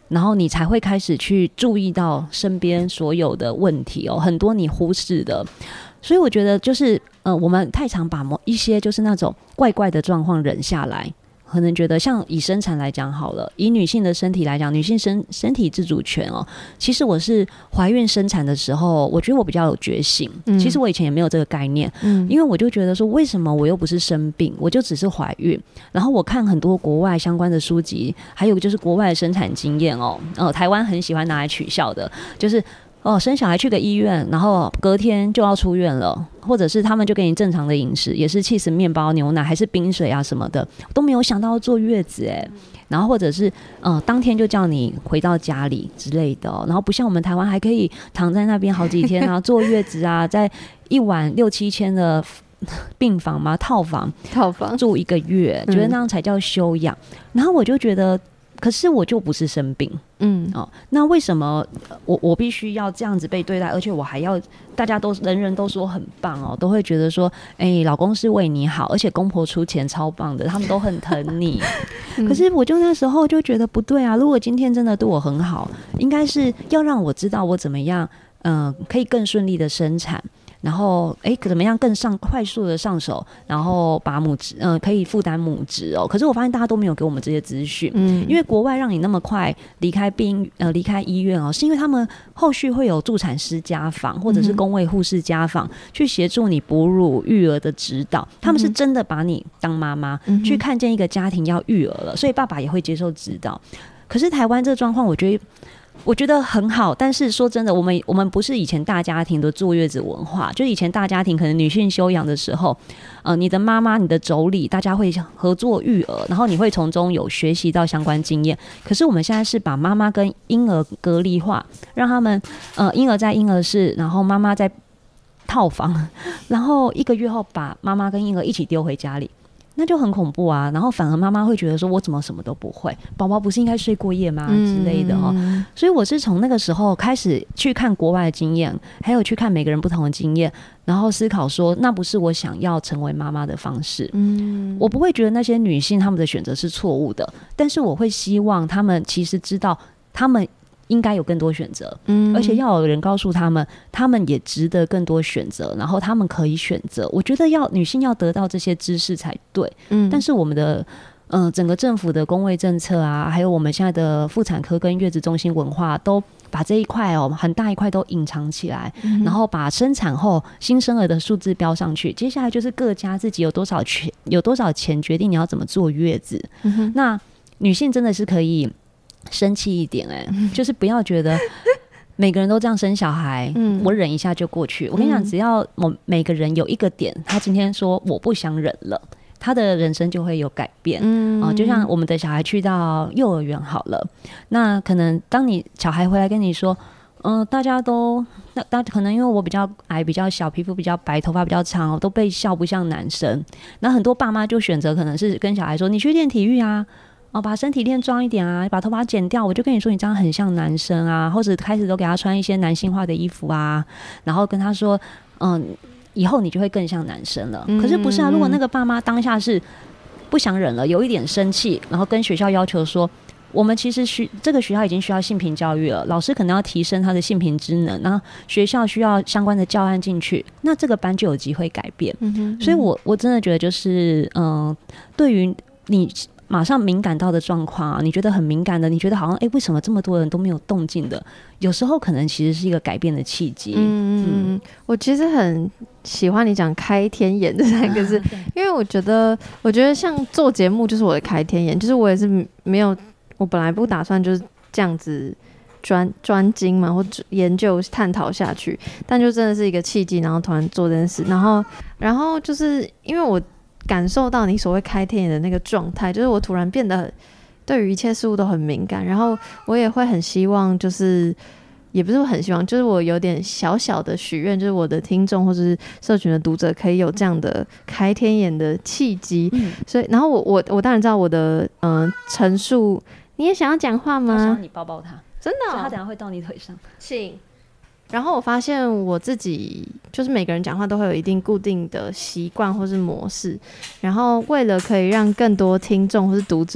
然后你才会开始去注意到身边所有的问题哦，很多你忽视的。所以我觉得就是呃，我们太常把某一些就是那种怪怪的状况忍下来，可能觉得像以生产来讲好了，以女性的身体来讲，女性身身体自主权哦，其实我是怀孕生产的时候，我觉得我比较有觉醒。嗯、其实我以前也没有这个概念，嗯，因为我就觉得说，为什么我又不是生病，我就只是怀孕？然后我看很多国外相关的书籍，还有就是国外的生产经验哦，呃，台湾很喜欢拿来取笑的，就是哦，生小孩去个医院，然后隔天就要出院了，或者是他们就给你正常的饮食，也是起司面包、牛奶还是冰水啊什么的，都没有想到要坐月子哎，然后或者是呃当天就叫你回到家里之类的、哦，然后不像我们台湾还可以躺在那边好几天啊，坐月子啊，在一晚六七千的病房嘛，套房套房住一个月，觉得那样才叫休养、嗯。然后我就觉得。可是我就不是生病，嗯，哦，那为什么我我必须要这样子被对待，而且我还要大家都人人都说很棒哦，都会觉得说，哎、欸，老公是为你好，而且公婆出钱超棒的，他们都很疼你。嗯、可是我就那时候就觉得不对啊，如果今天真的对我很好，应该是要让我知道我怎么样，嗯、呃，可以更顺利的生产。然后，哎，怎么样更上快速的上手，然后把母职，嗯、呃，可以负担母职哦。可是我发现大家都没有给我们这些资讯，嗯，因为国外让你那么快离开病，呃，离开医院哦，是因为他们后续会有助产师家访或者是公卫护士家访、嗯、去协助你哺乳育儿的指导，他们是真的把你当妈妈、嗯、去看见一个家庭要育儿了，所以爸爸也会接受指导。可是台湾这个状况，我觉得。我觉得很好，但是说真的，我们我们不是以前大家庭的坐月子文化，就以前大家庭可能女性休养的时候，呃，你的妈妈、你的妯娌，大家会合作育儿，然后你会从中有学习到相关经验。可是我们现在是把妈妈跟婴儿隔离化，让他们呃婴儿在婴儿室，然后妈妈在套房，然后一个月后把妈妈跟婴儿一起丢回家里。那就很恐怖啊，然后反而妈妈会觉得说我怎么什么都不会，宝宝不是应该睡过夜吗、嗯、之类的哦。所以我是从那个时候开始去看国外的经验，还有去看每个人不同的经验，然后思考说那不是我想要成为妈妈的方式。嗯，我不会觉得那些女性她们的选择是错误的，但是我会希望她们其实知道她们应该有更多选择，嗯，而且要有人告诉他们，他们也值得更多选择，然后他们可以选择。我觉得要女性要得到这些知识才对，嗯，但是我们的呃整个政府的公卫政策啊，还有我们现在的妇产科跟月子中心文化，都把这一块哦很大一块都隐藏起来，嗯、然后把生产后新生儿的数字标上去，接下来就是各家自己有多少钱有多少钱决定你要怎么坐月子。嗯、那女性真的是可以。生气一点哎、欸，就是不要觉得每个人都这样生小孩，嗯、我忍一下就过去。我跟你讲，只要我每个人有一个点，他今天说我不想忍了，他的人生就会有改变。嗯、呃，就像我们的小孩去到幼儿园好了，那可能当你小孩回来跟你说，嗯、呃，大家都那大可能因为我比较矮、比较小、皮肤比较白、头发比较长，都被笑不像男生。那很多爸妈就选择可能是跟小孩说，你去练体育啊。哦，把身体练壮一点啊，把头发剪掉，我就跟你说你这样很像男生啊，或者开始都给他穿一些男性化的衣服啊，然后跟他说嗯，以后你就会更像男生了。嗯、可是不是啊，如果那个爸妈当下是不想忍了，有一点生气，然后跟学校要求说我们其实需这个学校已经需要性平教育了，老师可能要提升他的性平职能，然后学校需要相关的教案进去，那这个班就有机会改变。嗯嗯、所以我我真的觉得就是嗯、呃，对于你马上敏感到的状况啊，你觉得很敏感的，你觉得好像哎、欸，为什么这么多人都没有动静的？有时候可能其实是一个改变的契机。嗯嗯，我其实很喜欢你讲开天眼这三个字，因为我觉得，我觉得像做节目就是我的开天眼，就是我也是没有，我本来不打算就是这样子专专精嘛，或研究探讨下去，但就真的是一个契机，然后突然做这件事，然后然后就是因为我。感受到你所谓开天眼的那个状态，就是我突然变得对于一切事物都很敏感，然后我也会很希望，就是也不是很希望，就是我有点小小的许愿，就是我的听众或者是社群的读者可以有这样的开天眼的契机。嗯、所以，然后我我我当然知道我的嗯、呃、陈述，你也想要讲话吗？ 我想要你抱抱他， 真的、哦， 他等一下会到你腿上， 请。然后我发现我自己就是每个人讲话都会有一定固定的习惯或是模式，然后为了可以让更多听众或是读者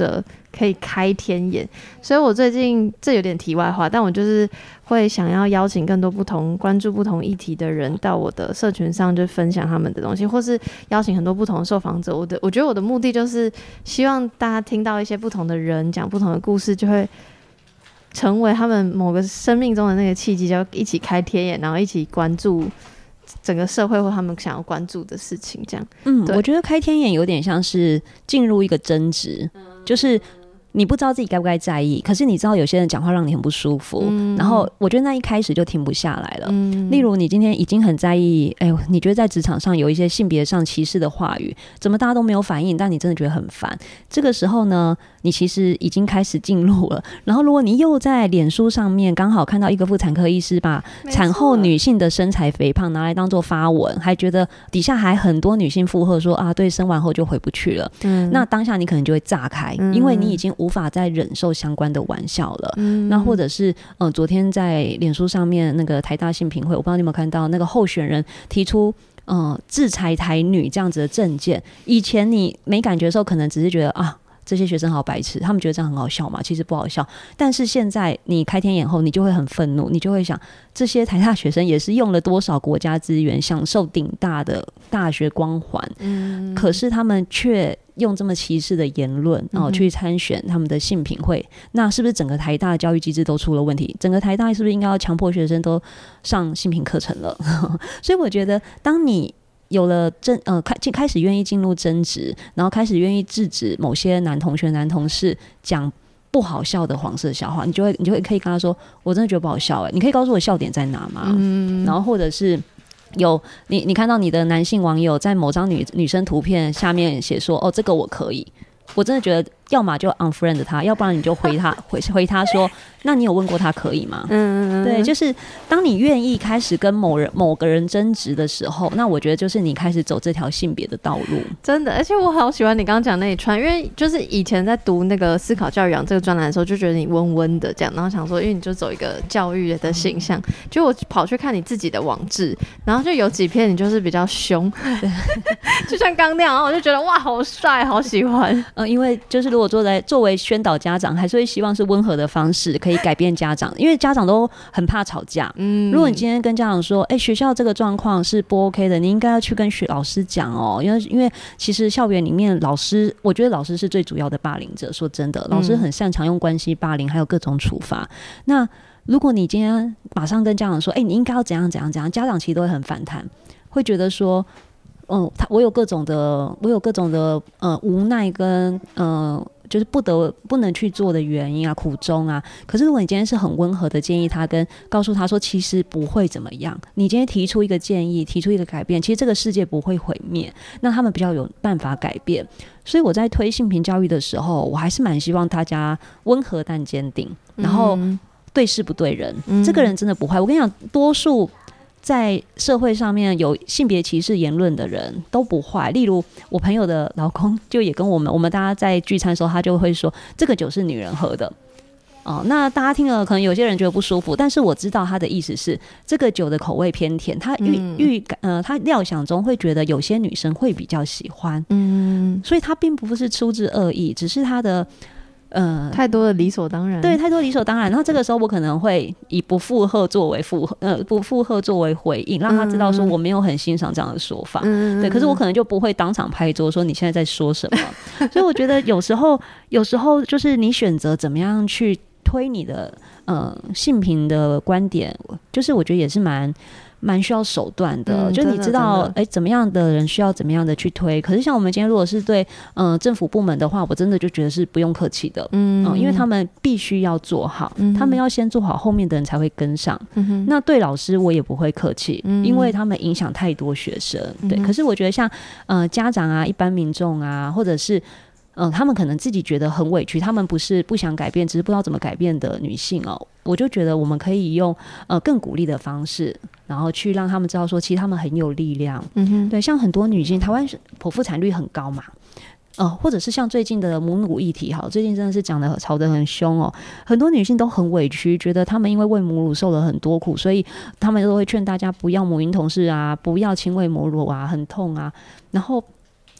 可以开天眼。所以我最近这有点题外话，但我就是会想要邀请更多不同关注不同议题的人到我的社群上，就分享他们的东西，或是邀请很多不同的受访者。我的我觉得我的目的就是希望大家听到一些不同的人讲不同的故事，就会成为他们某个生命中的那个契机，就一起开天眼，然后一起关注整个社会或他们想要关注的事情，这样。 嗯，我觉得开天眼有点像是进入一个争执，嗯、就是你不知道自己该不该在意，可是你知道有些人讲话让你很不舒服，嗯、然后我觉得那一开始就停不下来了。嗯、例如你今天已经很在意，哎，你觉得在职场上有一些性别上歧视的话语，怎么大家都没有反应，但你真的觉得很烦。这个时候呢，你其实已经开始进入了。然后如果你又在脸书上面刚好看到一个妇产科医师把产后女性的身材肥胖拿来当做发文，还觉得底下还很多女性附和说啊，对，生完后就回不去了。嗯、那当下你可能就会炸开，嗯、因为你已经无法再忍受相关的玩笑了。嗯、那或者是呃，昨天在脸书上面那个台大性平会，我不知道你有没有看到那个候选人提出呃制裁台女这样子的政见。以前你没感觉的时候，可能只是觉得啊，这些学生好白痴，他们觉得这样很好笑嘛，其实不好笑。但是现在你开天眼后，你就会很愤怒，你就会想，这些台大学生也是用了多少国家资源，享受顶大的大学光环，嗯、可是他们却用这么歧视的言论、哦、去参选他们的性平会，那是不是整个台大的教育机制都出了问题？整个台大是不是应该要强迫学生都上性平课程了？所以我觉得，当你有了争呃开开始愿意进入争执，然后开始愿意制止某些男同学、男同事讲不好笑的黄色笑话，你就会你就会可以跟他说，我真的觉得不好笑哎，你可以告诉我笑点在哪吗？嗯、然后或者是。有你，你看到你的男性网友在某张 女, 女生图片下面写说，哦，这个我可以，我真的觉得，要么就 unfriend 他，要不然你就回他回回他说，那你有问过他可以吗？嗯嗯嗯，对，就是当你愿意开始跟某人某个人争执的时候，那我觉得就是你开始走这条性别的道路。 真的，而且我好喜欢你刚刚讲那一串，因为就是以前在读那个思考教育养这个专栏的时候，就觉得你温温的这样，然后想说，因为你就走一个教育的形象，结果我跑去看你自己的网志，然后就有几篇你就是比较凶，就像刚那样，然后我就觉得哇，好帅，好喜欢。 呃，因为就是如果作为作为宣导家长，还是会希望是温和的方式可以改变家长，因为家长都很怕吵架。嗯，如果你今天跟家长说，哎、欸，学校这个状况是不 OK 的，你应该要去跟学老师讲哦，因为因为其实校园里面老师，我觉得老师是最主要的霸凌者。说真的，老师很擅长用关系霸凌，还有各种处罚。那如果你今天马上跟家长说，哎、欸，你应该要怎样怎样怎样，家长其实都会很反弹，会觉得说。嗯，他我有各种的，我有各种的呃无奈跟呃，就是不得不能去做的原因啊，苦衷啊。可是如果你今天是很温和的建议他，跟告诉他说，其实不会怎么样。你今天提出一个建议，提出一个改变，其实这个世界不会毁灭，那他们比较有办法改变。所以我在推性平教育的时候，我还是蛮希望大家温和但坚定，然后对事不对人。嗯、这个人真的不坏，我跟你讲，多数。在社会上面有性别歧视言论的人都不坏，例如我朋友的老公就也跟我们，我们大家在聚餐的时候，他就会说这个酒是女人喝的。哦，那大家听了可能有些人觉得不舒服，但是我知道他的意思是这个酒的口味偏甜，他预预感呃，他料想中会觉得有些女生会比较喜欢，嗯，所以他并不是出自恶意，只是他的。呃， 太多的理所当然， 对，太多理所当然。然后这个时候，我可能会以不附和作为附和，呃，不附和作为回应，让他知道说我没有很欣赏这样的说法。嗯、对，可是我可能就不会当场拍桌说你现在在说什么。所以我觉得有时候，有时候就是你选择怎么样去推你的呃性平的观点，就是我觉得也是蛮。蛮需要手段的，嗯、就你知道，哎、欸，怎么样的人需要怎么样的去推。可是像我们今天如果是对嗯、呃、政府部门的话，我真的就觉得是不用客气的，嗯、呃，因为他们必须要做好，嗯、他们要先做好，后面的人才会跟上。嗯、那对老师我也不会客气，嗯、因为他们影响太多学生。对，嗯、可是我觉得像呃家长啊、一般民众啊，或者是。嗯，他们可能自己觉得很委屈，他们不是不想改变，只是不知道怎么改变的女性哦。我就觉得我们可以用呃更鼓励的方式，然后去让他们知道说，其实他们很有力量。嗯哼，对，像很多女性，台湾剖腹产率很高嘛，呃，或者是像最近的母乳议题，好，最近真的是讲的吵得很凶哦，很多女性都很委屈，觉得她们因为喂母乳受了很多苦，所以她们都会劝大家不要母婴同室啊，不要亲喂母乳啊，很痛啊，然后。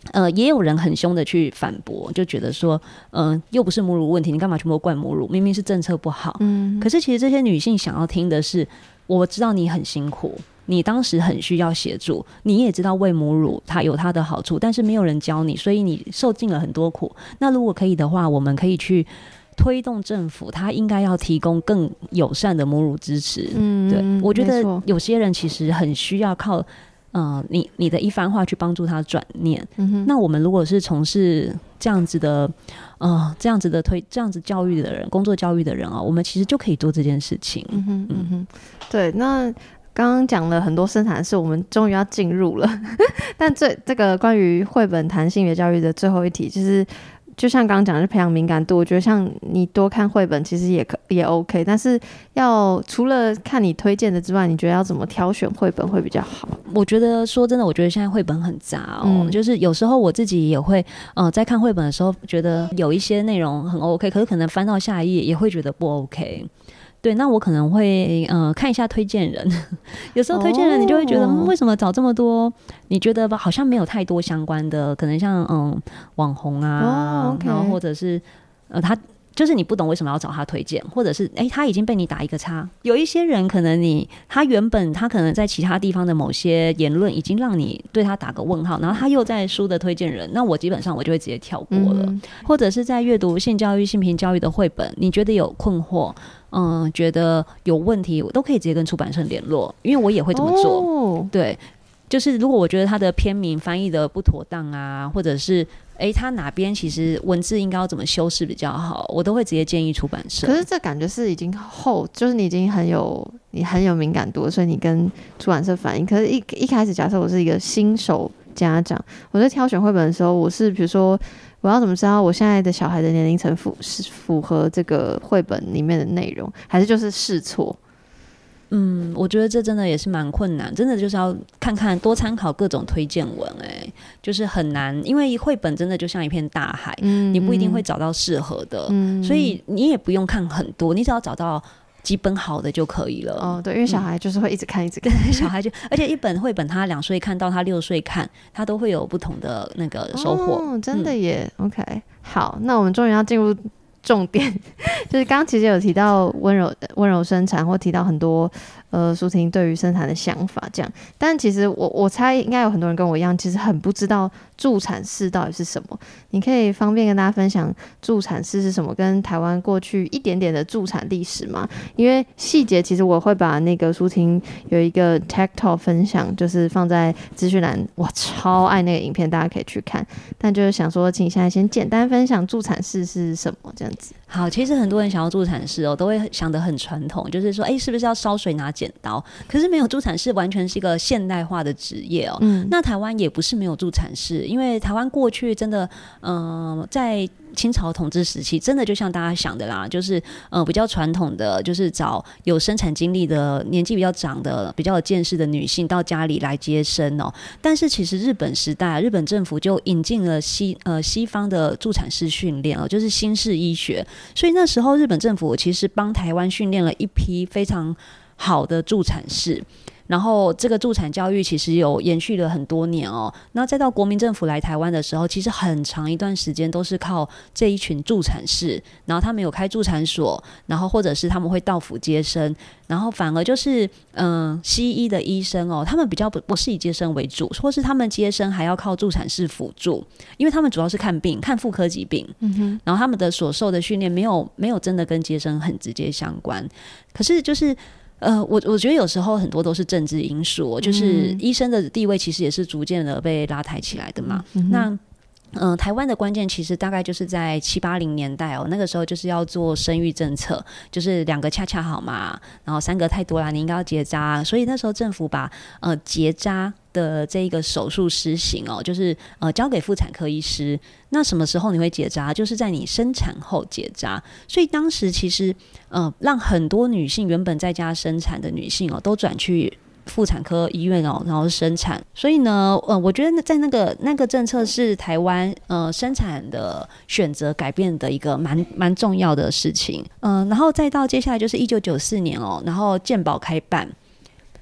呃，也有人很凶的去反驳，就觉得说，嗯、呃，又不是母乳问题，你干嘛全部灌母乳？明明是政策不好。嗯，可是其实这些女性想要听的是，我知道你很辛苦，你当时很需要协助，你也知道喂母乳它有它的好处，但是没有人教你，所以你受尽了很多苦。那如果可以的话，我们可以去推动政府，他应该要提供更友善的母乳支持。嗯，对，我觉得有些人其实很需要靠。呃，你你的一番话去帮助他转念、嗯，那我们如果是从事这样子的，呃，这样子的推这样子教育的人，工作教育的人啊，我们其实就可以做这件事情。嗯哼， 嗯哼，对。那刚刚讲了很多生产的事，我们终于要进入了。但这这个关于绘本谈性别教育的最后一题，就是就像刚刚讲的，是培养敏感度。我觉得像你多看绘本，其实也可也 OK， 但是要除了看你推荐的之外，你觉得要怎么挑选绘本会比较好？ 我觉得说真的，我觉得现在绘本很杂哦、嗯，就是有时候我自己也会，呃，在看绘本的时候，觉得有一些内容很 OK， 可是可能翻到下一页也会觉得不 OK。对，那我可能会呃看一下推荐人，有时候推荐人你就会觉得、oh. 嗯、为什么找这么多？你觉得吧，好像没有太多相关的，可能像嗯网红啊， oh, okay. 然后或者是呃他。就是你不懂为什么要找他推荐，或者是哎、欸，他已经被你打一个叉。有一些人可能你他原本他可能在其他地方的某些言论已经让你对他打个问号，然后他又在书的推荐人，那我基本上我就会直接跳过了。嗯、或者是在阅读性教育、性平教育的绘本，你觉得有困惑，嗯，觉得有问题，我都可以直接跟出版社联络，因为我也会这么做。哦、对。就是如果我觉得他的篇名翻译的不妥当啊，或者是哎他哪边其实文字应该要怎么修饰比较好，我都会直接建议出版社。 可是这感觉是已经后，就是你已经很有你很有敏感度，所以你跟出版社反映。可是一一开始假设我是一个新手家长，我在挑选绘本的时候，我是比如说我要怎么知道我现在的小孩的年龄层符是符合这个绘本里面的内容，还是就是试错？ 嗯，我觉得这真的也是蛮困难，真的就是要看看多参考各种推荐文、欸，就是很难，因为绘本真的就像一片大海，嗯、你不一定会找到适合的、嗯，所以你也不用看很多，你只要找到几本好的就可以了。 哦，对，因为小孩就是会一直看，嗯、一直看， 小孩就，而且一本绘本他两岁看到他六岁看，他都会有不同的那个收获。 哦，真的耶、嗯、，OK， 好，那我们终于要进入。重点就是刚刚其实有提到温柔温柔生产，或提到很多呃舒婷对于生产的想法这样，但其实我我猜应该有很多人跟我一样，其实很不知道助产士到底是什么。你可以方便跟大家分享助产士是什么，跟台湾过去一点点的助产历史吗？因为细节其实我会把那个舒婷有一个 Tech Talk 分享，就是放在资讯栏，我超爱那个影片，大家可以去看。但就是想说，请现在先简单分享助产士是什么这样。 好，其实很多人想要助产士哦，都会想得很传统，就是说，哎、欸，是不是要烧水拿剪刀？可是没有助产士，完全是一个现代化的职业哦。嗯，那台湾也不是没有助产士，因为台湾过去真的，嗯、呃，在清朝统治时期，真的就像大家想的啦，就是呃比较传统的，就是找有生产经历的、年纪比较长的、比较有见识的女性到家里来接生哦。但是其实日本时代，日本政府就引进了西呃西方的助产士训练哦，就是新式医学。所以那时候日本政府其实帮台湾训练了一批非常好的助产士。然后这个助产教育其实有延续了很多年哦，那再到国民政府来台湾的时候，其实很长一段时间都是靠这一群助产士，然后他们有开助产所，然后或者是他们会到府接生，然后反而就是嗯、呃、西医的医生哦，他们比较不不是以接生为主，或是他们接生还要靠助产士辅助，因为他们主要是看病，看妇科疾病，嗯哼，然后他们的所受的训练没有没有真的跟接生很直接相关，可是就是。呃，我我觉得有时候很多都是政治因素、哦，就是医生的地位其实也是逐渐的被拉抬起来的嘛。嗯、那嗯、呃，台湾的关键其实大概就是在七八零年代哦，那个时候就是要做生育政策，就是两个恰恰好嘛，然后三个太多啦，你应该要结扎，所以那时候政府把呃结扎的这一个手术施行哦，就是呃交给妇产科医师。那什么时候你会结扎？就是在你生产后结扎。所以当时其实呃让很多女性原本在家生产的女性哦，都转去妇产科医院哦，然后生产。所以呢，呃，我觉得在那个那个政策是台湾呃生产的选择改变的一个蛮蛮重要的事情。嗯、呃，然后再到接下来就是一九九四年哦，然后健保开办。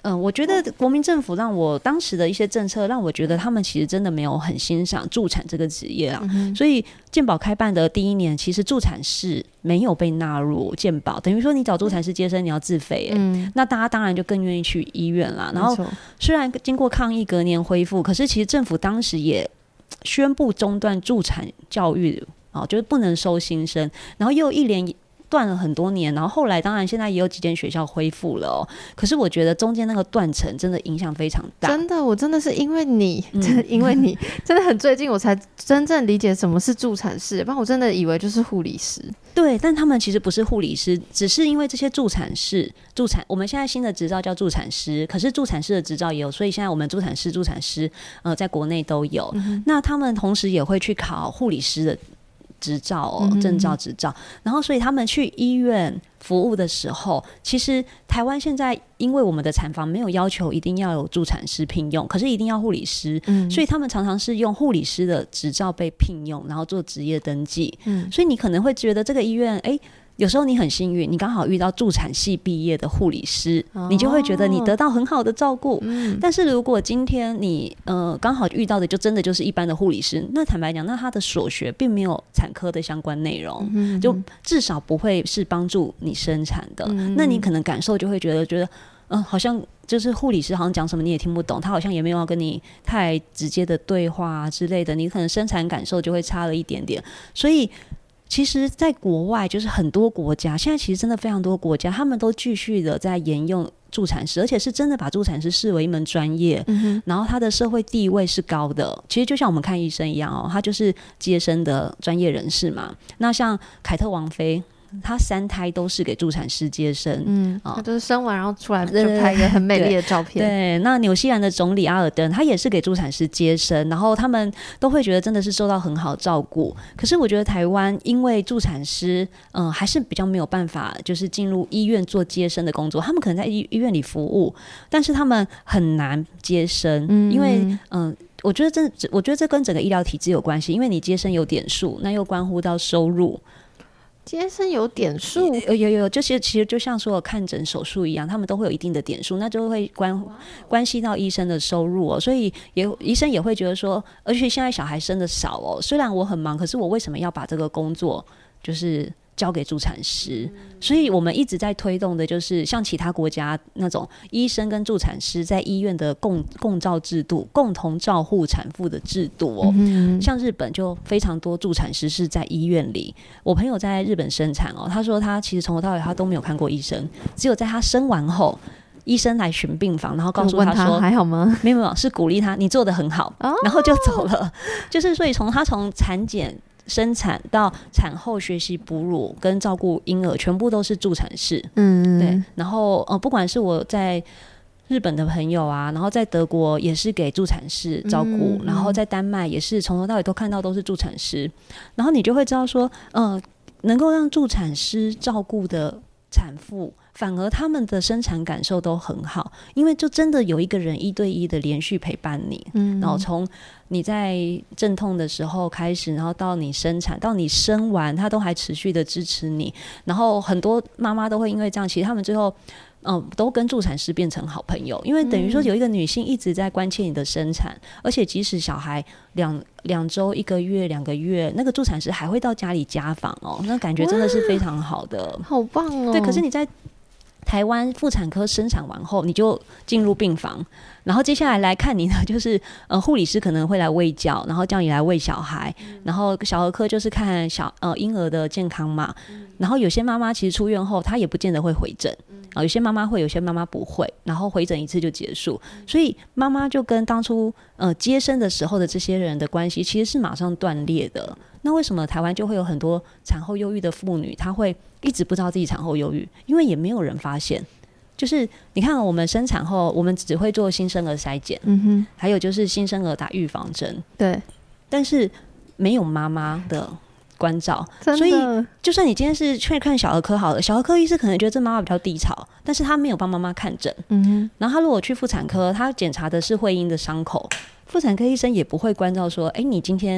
嗯，我觉得国民政府让我当时的一些政策，让我觉得他们其实真的没有很欣赏助产这个职业啊。嗯、所以健保开办的第一年，其实助产士没有被纳入健保，等于说你找助产士接生你要自费、欸嗯，那大家当然就更愿意去医院啦。然后虽然经过抗议隔年恢复，可是其实政府当时也宣布中断助产教育，哦，就是不能收新生，然后又一连断了很多年，然后后来当然现在也有几间学校恢复了哦。可是我觉得中间那个断层真的影响非常大。 真的，我真的是因为你，嗯、真的因为你，真的很最近我才真正理解什么是助产士，不然我真的以为就是护理师。 对，但他们其实不是护理师，只是因为这些助产士、助产，我们现在新的执照叫助产师，可是助产士的执照也有，所以现在我们助产师、助产师，呃，在国内都有。嗯、那他们同时也会去考护理师的执照哦，证照执照，然后所以他们去医院服务的时候，其实台湾现在因为我们的产房没有要求一定要有助产师聘用，可是一定要护理师、嗯、所以他们常常是用护理师的执照被聘用，然后做职业登记、嗯、所以你可能会觉得这个医院哎。有时候你很幸运，你刚好遇到助产系毕业的护理师、哦，你就会觉得你得到很好的照顾。嗯、但是如果今天你呃刚好遇到的就真的就是一般的护理师，那坦白讲，那他的所学并没有产科的相关内容、嗯，就至少不会是帮助你生产的。嗯、那你可能感受就会觉得觉得，嗯、呃，好像就是护理师好像讲什么你也听不懂，他好像也没有要跟你太直接的对话、啊、之类的，你可能生产感受就会差了一点点，所以。其实在国外就是很多国家现在其实真的非常多国家他们都继续的在沿用助产师，而且是真的把助产师视为一门专业、嗯、然后他的社会地位是高的，其实就像我们看医生一样哦，他就是接生的专业人士嘛。那像凯特王妃她三胎都是给助产师接生，嗯，她、哦、 就是生完然后出来就拍一个很美丽的照片。 对, 对，那纽西兰的总理阿尔登他也是给助产师接生，然后他们都会觉得真的是受到很好照顾。可是我觉得台湾因为助产师嗯、呃、还是比较没有办法就是进入医院做接生的工作，他们可能在医院里服务，但是他们很难接生，嗯、因为嗯、呃我觉得这我觉得这跟整个医疗体制有关系，因为你接生有点数，那又关乎到收入。 接生有点数， 有有有，就是其实就像说看诊手术一样，他们都会有一定的点数，那就会关关系到医生的收入哦。所以也医生也会觉得说，而且现在小孩生的少哦，虽然我很忙，可是我为什么要把这个工作就是交给助产师？所以我们一直在推动的就是像其他国家那种医生跟助产师在医院的共共照制度，共同照护产妇的制度哦。嗯、像日本就非常多助产师是在医院里。我朋友在日本生产哦，他说他其实从头到尾他都没有看过医生，只有在他生完后。医生来巡病房，然后告诉他说：“ 他还好吗？” 没有没有，是鼓励他，你做得很好，哦、然后就走了。就是所以从他从产检、生产到产后学习哺乳跟照顾婴儿，全部都是助产士。嗯，对。然后呃，不管是我在日本的朋友啊，然后在德国也是给助产士照顾，嗯、然后在丹麦也是从头到尾都看到都是助产师。然后你就会知道说，呃，能够让助产师照顾的产妇。反而他们的生产感受都很好，因为就真的有一个人一对一的连续陪伴你，嗯，然后从你在阵痛的时候开始，然后到你生产，到你生完，他都还持续的支持你。然后很多妈妈都会因为这样，其实他们最后嗯都跟助产师变成好朋友，因为等于说有一个女性一直在关切你的生产，而且即使小孩两两周、一个月、两个月，那个助产师还会到家里家访哦，那感觉真的是非常好的， 好棒哦。 对，可是你在台湾妇产科生产完后，你就进入病房，然后接下来来看你的就是呃护理师可能会来喂教，然后叫你来喂小孩，嗯、然后小儿科就是看小呃婴儿的健康嘛，嗯、然后有些妈妈其实出院后她也不见得会回诊，嗯呃、有些妈妈会，有些妈妈不会，然后回诊一次就结束，嗯、所以妈妈就跟当初呃接生的时候的这些人的关系其实是马上断裂的。那为什么台湾就会有很多产后忧郁的妇女，她会一直不知道自己产后忧郁？因为也没有人发现。就是你看我们生产后，我们只会做新生儿筛检，嗯哼，还有就是新生儿打预防针， 对， 但是没有妈妈的关照，所以就算你今天是去看小儿科好了，小儿科医师可能觉得这妈妈比较低潮，但是他没有帮妈妈看诊，嗯哼，然后他如果去妇产科，他检查的是会阴的伤口，妇产科医生也不会关照说，哎，你今天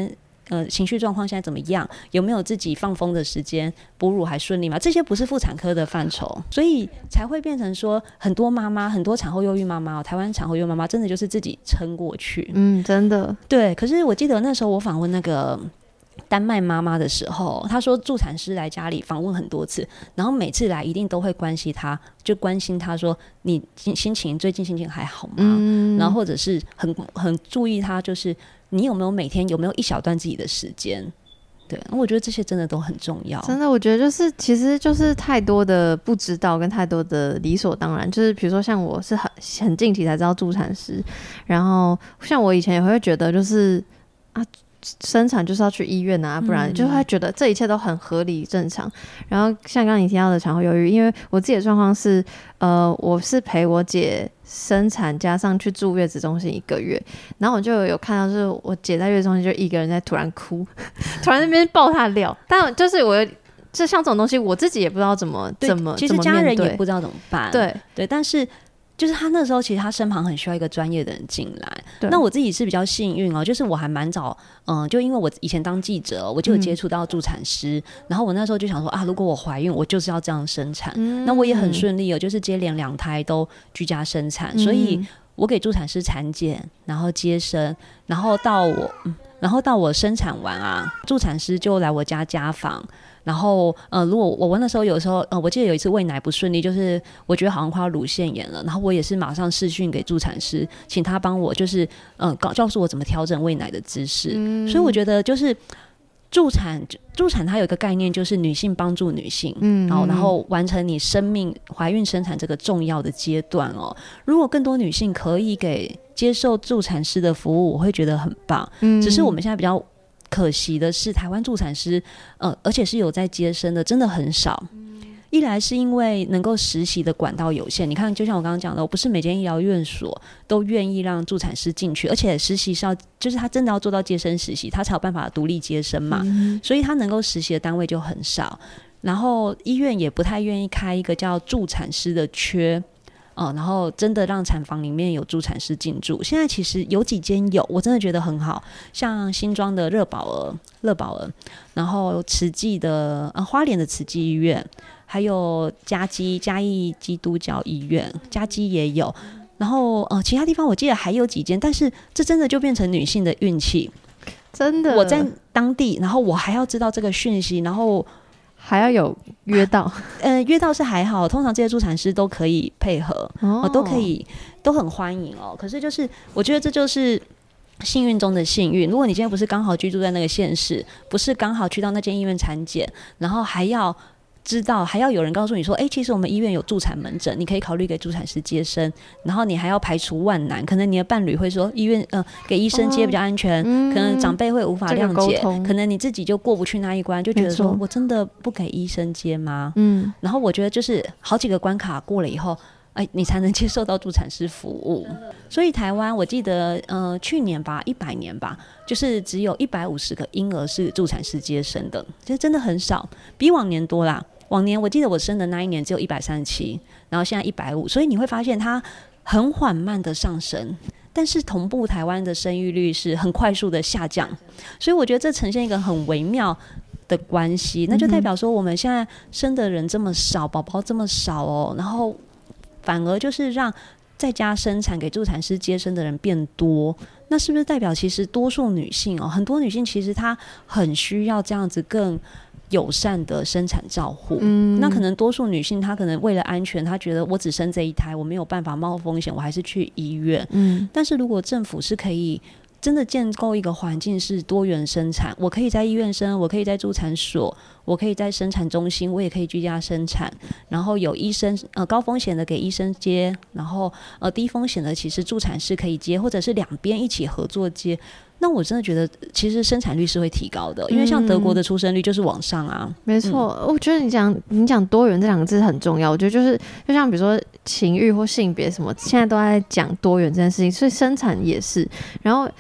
呃情绪状况现在怎么样，有没有自己放风的时间，哺乳还顺利吗？这些不是妇产科的范畴，所以才会变成说很多妈妈，很多产后忧郁妈妈、哦，台湾产后忧郁妈妈真的就是自己撑过去。 嗯，真的。 对，可是我记得那时候我访问那个丹麦妈妈的时候，她说助产师来家里访问很多次，然后每次来一定都会关心她，就关心她说你心情最近心情还好吗？嗯、然后或者是很很注意她，就是你有没有每天有没有一小段自己的时间。对，我觉得这些真的都很重要。 真的，我觉得就是其实就是太多的不知道跟太多的理所当然。就是比如说像我是很很近期才知道助产师，然后像我以前也会觉得就是啊。生产就是要去医院啊，不然就会觉得这一切都很合理正常。然后像刚刚你提到的产后忧郁，因为我自己的状况是，呃，我是陪我姐生产加上去住月子中心一个月，然后我就有看到，就是我姐在月子中心就一个人在突然哭，突然那边爆她的料，但就是我有。就像这种东西，我自己也不知道怎么怎么， 其实家人也不知道怎么办。 对对，但是。就是他那时候其实他身旁很需要一个专业的人进来。那我自己是比较幸运哦，就是我还蛮早，嗯，就因为我以前当记者，我就有接触到助产师、嗯、然后我那时候就想说啊，如果我怀孕我就是要这样生产、嗯、那我也很顺利哦，就是接连两胎都居家生产、嗯、所以我给助产师产检，然后接生，然后到我、嗯、然后到我生产完啊，助产师就来我家家访。然后呃，如果我那时候有时候呃，我记得有一次喂奶不顺利，就是我觉得好像快要乳腺炎了，然后我也是马上视讯给助产师，请他帮我就是呃告诉我怎么调整喂奶的姿势、嗯、所以我觉得就是助产助产它有一个概念，就是女性帮助女性，嗯，然后然后完成你生命怀孕生产这个重要的阶段哦。如果更多女性可以给接受助产师的服务，我会觉得很棒。嗯，只是我们现在比较可惜的是，台湾助产师，呃，而且是有在接生的，真的很少。一来是因为能够实习的管道有限，你看，就像我刚刚讲的，不是每间医疗院所都愿意让助产师进去，而且实习是要，就是他真的要做到接生实习，他才有办法独立接生嘛，嗯、所以他能够实习的单位就很少。然后医院也不太愿意开一个叫助产师的缺。嗯，然后真的让产房里面有助产师进驻。现在其实有几间有，我真的觉得很好，像新庄的乐宝儿、乐宝儿，然后慈济的、呃、花莲的慈济医院，还有嘉基嘉义基督教医院，嘉基也有。然后呃，其他地方我记得还有几间，但是这真的就变成女性的运气， 真的。 我在当地，然后我还要知道这个讯息，然后。 还要有约到， 呃，约到是还好，通常这些助产师都可以配合，哦、呃，都可以，都很欢迎哦。可是就是，我觉得这就是幸运中的幸运。如果你今天不是刚好居住在那个县市，不是刚好去到那间医院产检，然后还要知道，还要有人告诉你说，哎、欸，其实我们医院有助产门诊，你可以考虑给助产师接生。然后你还要排除万难，可能你的伴侣会说，医院呃给医生接比较安全，哦嗯、可能长辈会无法谅解，这个、可能你自己就过不去那一关，就觉得说我真的不给医生接吗？嗯，然后我觉得就是好几个关卡过了以后。哎，你才能接受到助产师服务。所以台湾我记得呃去年吧一百年吧，就是只有一百五十个婴儿是助产师接生的，其实真的很少，比往年多啦。往年我记得我生的那一年只有一百三十七，然后现在一百五，所以你会发现它很缓慢的上升，但是同步台湾的生育率是很快速的下降，所以我觉得这呈现一个很微妙的关系，那就代表说我们现在生的人这么少，宝宝这么少哦，然后反而就是让在家生产给助产师接生的人变多，那是不是代表其实多数女性哦，很多女性其实她很需要这样子更友善的生产照护、嗯、那可能多数女性她可能为了安全，她觉得我只生这一胎，我没有办法冒风险，我还是去医院、嗯、但是如果政府是可以真的建构一个环境是多元生产，我可以在医院生，我可以在助产所，我可以在生产中心，我也可以居家生产，然后有医生呃高风险的给医生接，然后呃低风险的其实助产师可以接，或者是两边一起合作接，那我真的觉得其实生产率是会提高的，因为像德国的出生率就是往上啊、嗯、 没错、嗯、我觉得你讲你讲多元这两个字很重要，我觉得就是就像比如说情欲或性别什么现在都在讲多元这件事情，所以生产也是，然后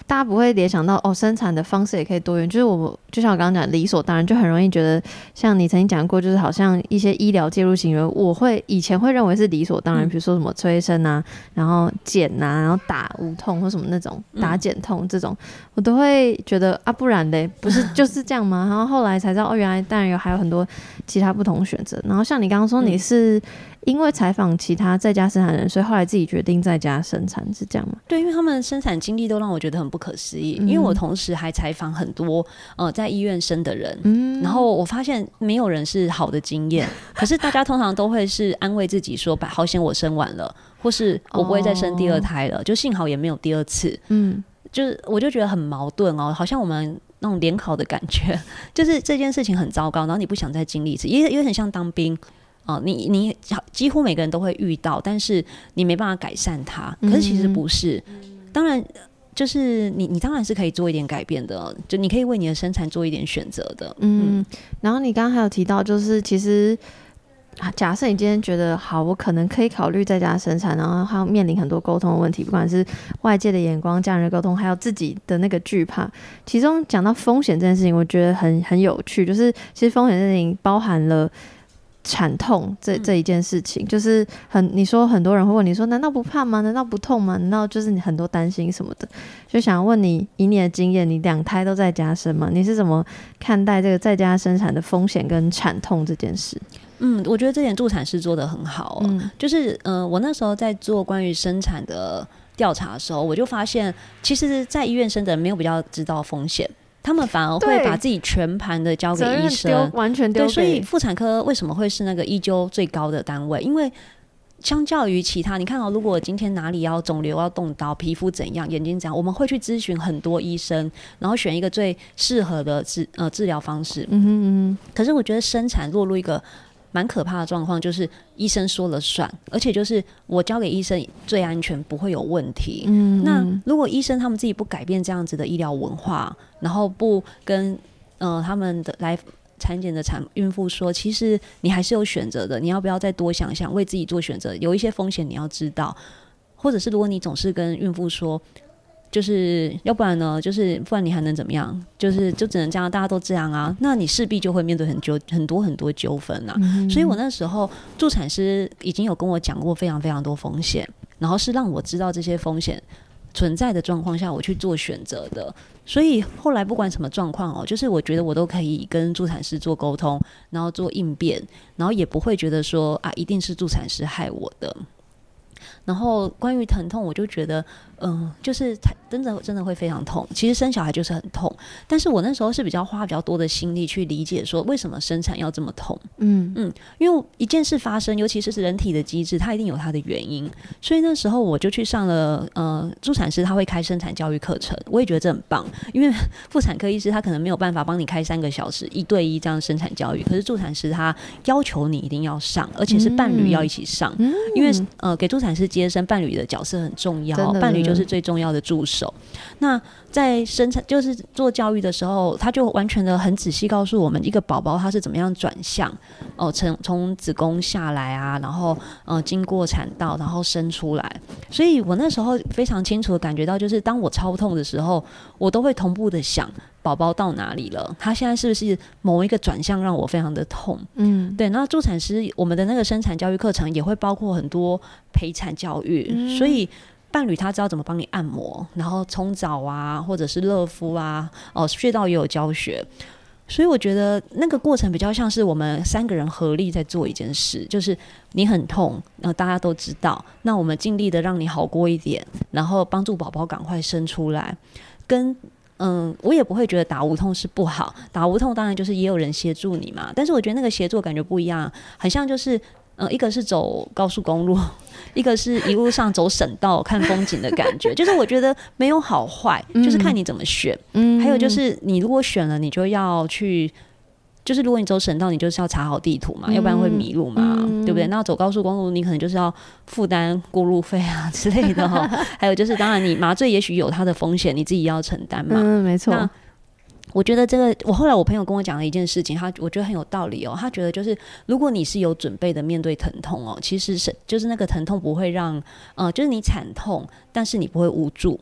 大家不会联想到哦，生产的方式也可以多元，就是我就像我刚刚讲理所当然，就很容易觉得像你曾经讲过，就是好像一些医疗介入行为，我会以前会认为是理所当然，比如说什么催生啊，然后剪啊，然后打无痛或什么那种打减痛这种，我都会觉得啊，不然嘞，不是就是这样吗？然后后来才知道哦，原来当然有还有很多其他不同选择。然后像你刚刚说你是因为采访其他在家生产的人，所以后来自己决定在家生产，是这样吗？ 对，因为他们生产经历都让我觉得很不可思议。嗯、因为我同时还采访很多呃在医院生的人，嗯、然后我发现没有人是好的经验，可是大家通常都会是安慰自己说：“好险我生完了，或是我不会再生第二胎了，哦、就幸好也没有第二次。”嗯，就是我就觉得很矛盾哦，好像我们那种联考的感觉，就是这件事情很糟糕，然后你不想再经历一次，也也很像当兵。哦、你你几乎每个人都会遇到，但是你没办法改善它。可是其实不是，嗯、当然就是你你当然是可以做一点改变的，就你可以为你的生产做一点选择的。 嗯，嗯然后你刚刚还有提到，就是其实假设你今天觉得好，我可能可以考虑在家生产，然后还要面临很多沟通的问题，不管是外界的眼光、家人的沟通，还有自己的那个惧怕。其中讲到风险这件事情，我觉得很很有趣，就是其实风险这件事情包含了产痛这这一件事情，嗯、就是很你说很多人会问你说，难道不怕吗？难道不痛吗？难道就是你很多担心什么的？就想问你，以你的经验，你两胎都在家生嘛？你是怎么看待这个在家生产的风险跟产痛这件事？ 嗯，我觉得这点助产师做得很好、哦嗯、就是嗯、呃，我那时候在做关于生产的调查的时候，我就发现，其实，在医院生的人没有比较知道风险。他们反而会把自己全盘的交给医生， 完全丢给。 对，所以妇产科为什么会是那个医纠最高的单位？因为相较于其他，你看哦，如果今天哪里要肿瘤要动刀，皮肤怎样，眼睛怎样，我们会去咨询很多医生，然后选一个最适合的治呃治疗方式。嗯哼嗯哼。可是我觉得生产落入一个蛮可怕的状况，就是医生说了算，而且就是我交给医生最安全，不会有问题。嗯，那如果医生他们自己不改变这样子的医疗文化，然后不跟呃他们的来产检的产孕妇说，其实你还是有选择的，你要不要再多想想，为自己做选择？有一些风险你要知道，或者是如果你总是跟孕妇说。就是要不然呢，就是不然你还能怎么样？就是就只能这样，大家都这样啊，那你势必就会面对很纠很多很多纠纷啊。嗯、所以我那时候助产师已经有跟我讲过非常非常多风险，然后是让我知道这些风险存在的状况下，我去做选择的。所以后来不管什么状况哦，就是我觉得我都可以跟助产师做沟通，然后做应变，然后也不会觉得说啊，一定是助产师害我的。然后关于疼痛，我就觉得，嗯、呃，就是真的真的会非常痛。其实生小孩就是很痛，但是我那时候是比较花比较多的心力去理解说，为什么生产要这么痛？嗯嗯，因为一件事发生，尤其是人体的机制，它一定有它的原因。所以那时候我就去上了，呃，助产师他会开生产教育课程，我也觉得这很棒。因为妇产科医师他可能没有办法帮你开三个小时一对一这样生产教育，可是助产师他要求你一定要上，而且是伴侣要一起上，嗯、因为呃给助产师接生，伴侣的角色很重要，伴侣就是最重要的助手。那在生产就是做教育的时候，他就完全的很仔细告诉我们一个宝宝他是怎么样转向哦，从从子宫下来啊，然后呃经过产道，然后生出来。所以我那时候非常清楚的感觉到，就是当我超痛的时候，我都会同步的想宝宝到哪里了，他现在是不是某一个转向让我非常的痛？嗯，对。那助产师我们的那个生产教育课程也会包括很多陪产教育，嗯、所以伴侣他知道怎么帮你按摩，然后冲澡啊，或者是热敷啊，哦，穴道也有教学。所以我觉得那个过程比较像是我们三个人合力在做一件事，就是你很痛，呃，大家都知道，那我们尽力的让你好过一点，然后帮助宝宝赶快生出来。跟嗯，我也不会觉得打无痛是不好，打无痛当然就是也有人协助你嘛，但是我觉得那个协助感觉不一样，很像就是呃，一个是走高速公路，一个是一路上走省道看风景的感觉，就是我觉得没有好坏，就是看你怎么选。嗯，还有就是你如果选了，你就要去，就是如果你走省道，你就是要查好地图嘛，嗯、要不然会迷路嘛，嗯、对不对？那走高速公路，你可能就是要负担过路费啊之类的哈。还有就是，当然你麻醉也许有它的风险，你自己要承担嘛。 嗯，没错。 我觉得这个，我后来我朋友跟我讲了一件事情，他我觉得很有道理哦。他觉得就是，如果你是有准备的面对疼痛哦，其实是就是那个疼痛不会让，呃，就是你惨痛，但是你不会无助。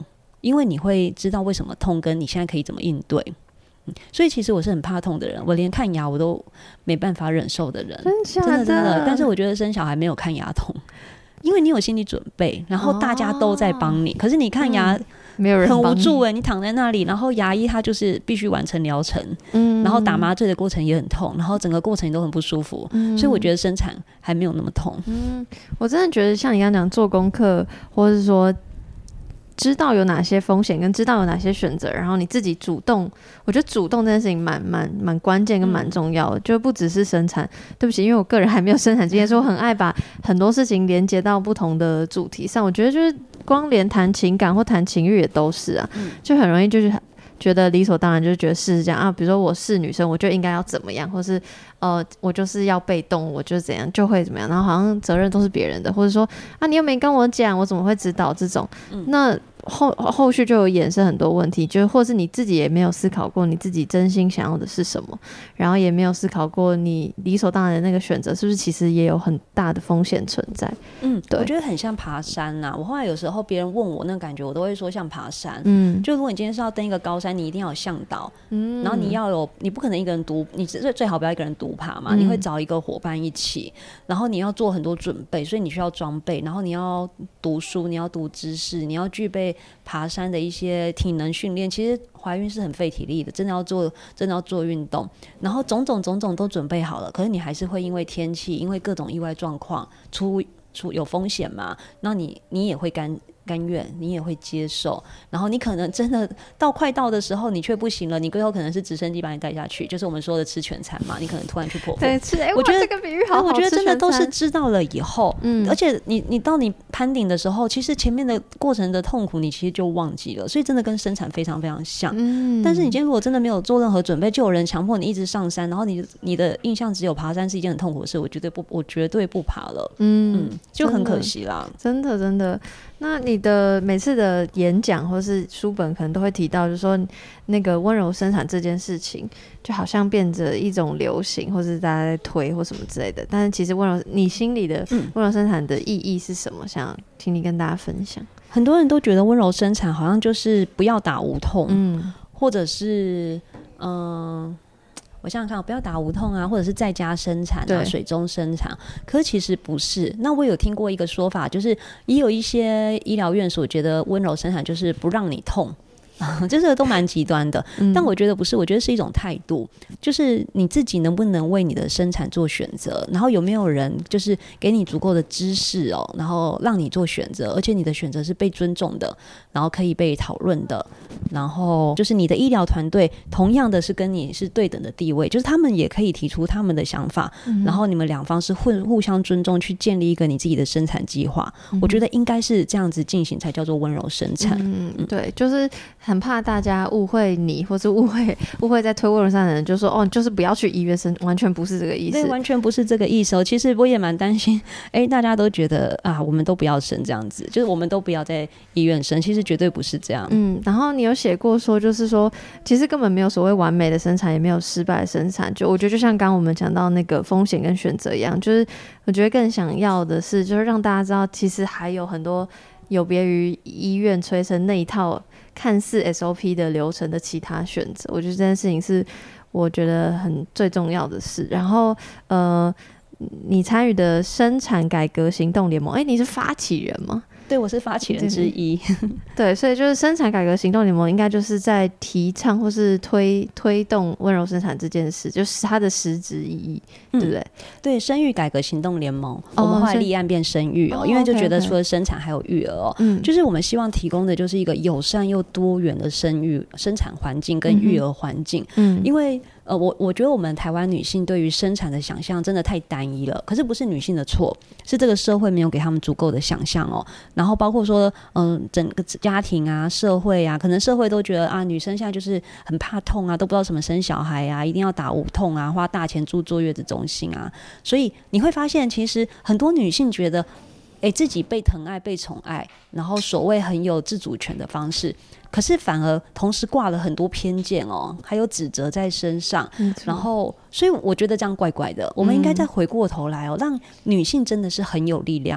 因为你会知道为什么痛，跟你现在可以怎么应对。嗯、所以其实我是很怕痛的人，我连看牙我都没办法忍受的人， 真假的？ 真的真的。但是我觉得生小孩没有看牙痛，因为你有心理准备，然后大家都在帮你，哦、可是你看牙。嗯没有人很无助哎、欸，你躺在那里，然后牙医他就是必须完成疗程，嗯，然后打麻醉的过程也很痛，然后整个过程都很不舒服，嗯，所以我觉得生产还没有那么痛。 嗯，我真的觉得像你刚刚讲做功课，或者是说知道有哪些风险，跟知道有哪些选择，然后你自己主动，我觉得主动这件事情蛮蛮蛮关键跟蛮重要的，嗯、就不只是生产。对不起，因为我个人还没有生产经验，所以我很爱把很多事情连接到不同的主题上。我觉得就是光连谈情感或谈情欲也都是啊，嗯、就很容易就是觉得理所当然，就是觉得是这样啊。比如说我是女生，我就应该要怎么样，或是呃我就是要被动，我就怎样就会怎么样，然后好像责任都是别人的，或者说啊你又没跟我讲，我怎么会知道这种？嗯、那后后续就有衍生很多问题，就或是你自己也没有思考过你自己真心想要的是什么，然后也没有思考过你理所当然的那个选择是不是其实也有很大的风险存在。 嗯，对，我觉得很像爬山啊。我后来有时候别人问我那个感觉，我都会说像爬山。嗯，就如果你今天是要登一个高山，你一定要有向导，嗯，然后你要有，你不可能一个人独，你最最好不要一个人独爬嘛，嗯、你会找一个伙伴一起，然后你要做很多准备，所以你需要装备，然后你要读书，你要读知识，你要具备爬山的一些体能训练。其实怀孕是很费体力的，真的要做真的要做运动，然后种种种种都准备好了，可是你还是会因为天气，因为各种意外状况出出有风险嘛，那你你也会甘甘愿，你也会接受，然后你可能真的到快到的时候你却不行了，你最后可能是直升机把你带下去，就是我们说的吃全餐嘛，你可能突然去剖腹。 对，吃、欸、 我觉得这个比喻好好， 我觉得真的都是知道了以后，嗯，而且你你到你攀顶的时候，其实前面的过程的痛苦你其实就忘记了，所以真的跟生产非常非常像。嗯，但是你今天如果真的没有做任何准备，就有人强迫你一直上山，然后你你的印象只有爬山是一件很痛苦的事，我绝对不我绝对不爬了。嗯, 嗯就很可惜啦， 真的真的。那你的每次的演讲或是书本可能都会提到，就是说那个温柔生产这件事情就好像变成一种流行，或是大家在推或什么之类的，但是其实温柔你心里的温柔生产的意义是什么？想请你跟大家分享。 很多人都觉得温柔生产好像就是不要打无痛，嗯，或者是嗯、呃我想想看，不要打无痛啊，或者是在家生产啊，水中生产。可是其实不是。那我有听过一个说法，就是也有一些医疗院所觉得温柔生产就是不让你痛。这个都蛮极端的、嗯、但我觉得不是，我觉得是一种态度，就是你自己能不能为你的生产做选择，然后有没有人就是给你足够的知识哦，然后让你做选择，而且你的选择是被尊重的，然后可以被讨论的，然后就是你的医疗团队同样的是跟你是对等的地位，就是他们也可以提出他们的想法、嗯、然后你们两方是互互相尊重，去建立一个你自己的生产计划、嗯、我觉得应该是这样子进行才叫做温柔生产。 嗯，对，就是很怕大家误会你，或是误会误会在推温柔生产的人，就说哦，就是不要去医院生，完全不是这个意思。 对，完全不是这个意思哦。其实我也蛮担心，哎，大家都觉得啊，我们都不要生这样子，就是我们都不要在医院生，其实绝对不是这样。 嗯，然后你有写过说，就是说，其实根本没有所谓完美的生产，也没有失败的生产。就我觉得，就像刚刚我们讲到那个风险跟选择一样，就是我觉得更想要的是，就是让大家知道，其实还有很多有别于医院催生那一套看似 S O P 的流程的其他选择。我觉得这件事情是我觉得很最重要的事。然后呃，你参与的生产改革行动联盟，哎，你是发起人吗？ 对，我是发起人之一。 对，所以就是生产改革行动联盟应该就是在提倡或是推推动温柔生产这件事，就是它的实质意义、嗯、对不对？ 对，生育改革行动联盟、哦、我们后来立案变生育哦，因为就觉得除了生产还有育儿哦、嗯、就是我们希望提供的就是一个友善又多元的生育生产环境跟育儿环境。嗯，因为呃，我我觉得我们台湾女性对于生产的想象真的太单一了，可是不是女性的错，是这个社会没有给他们足够的想象哦。然后包括说，嗯、呃，整个家庭啊、社会啊，可能社会都觉得啊，女生现在就是很怕痛啊，都不知道什么生小孩啊，一定要打无痛啊，花大钱住坐月子中心啊。所以你会发现，其实很多女性觉得，哎，自己被疼爱、被宠爱，然后所谓很有自主权的方式。可是反而同时挂了很多偏见哦，还有指责在身上，然后所以我觉得这样怪怪的。我们应该再回过头来哦，让女性真的是很有力量，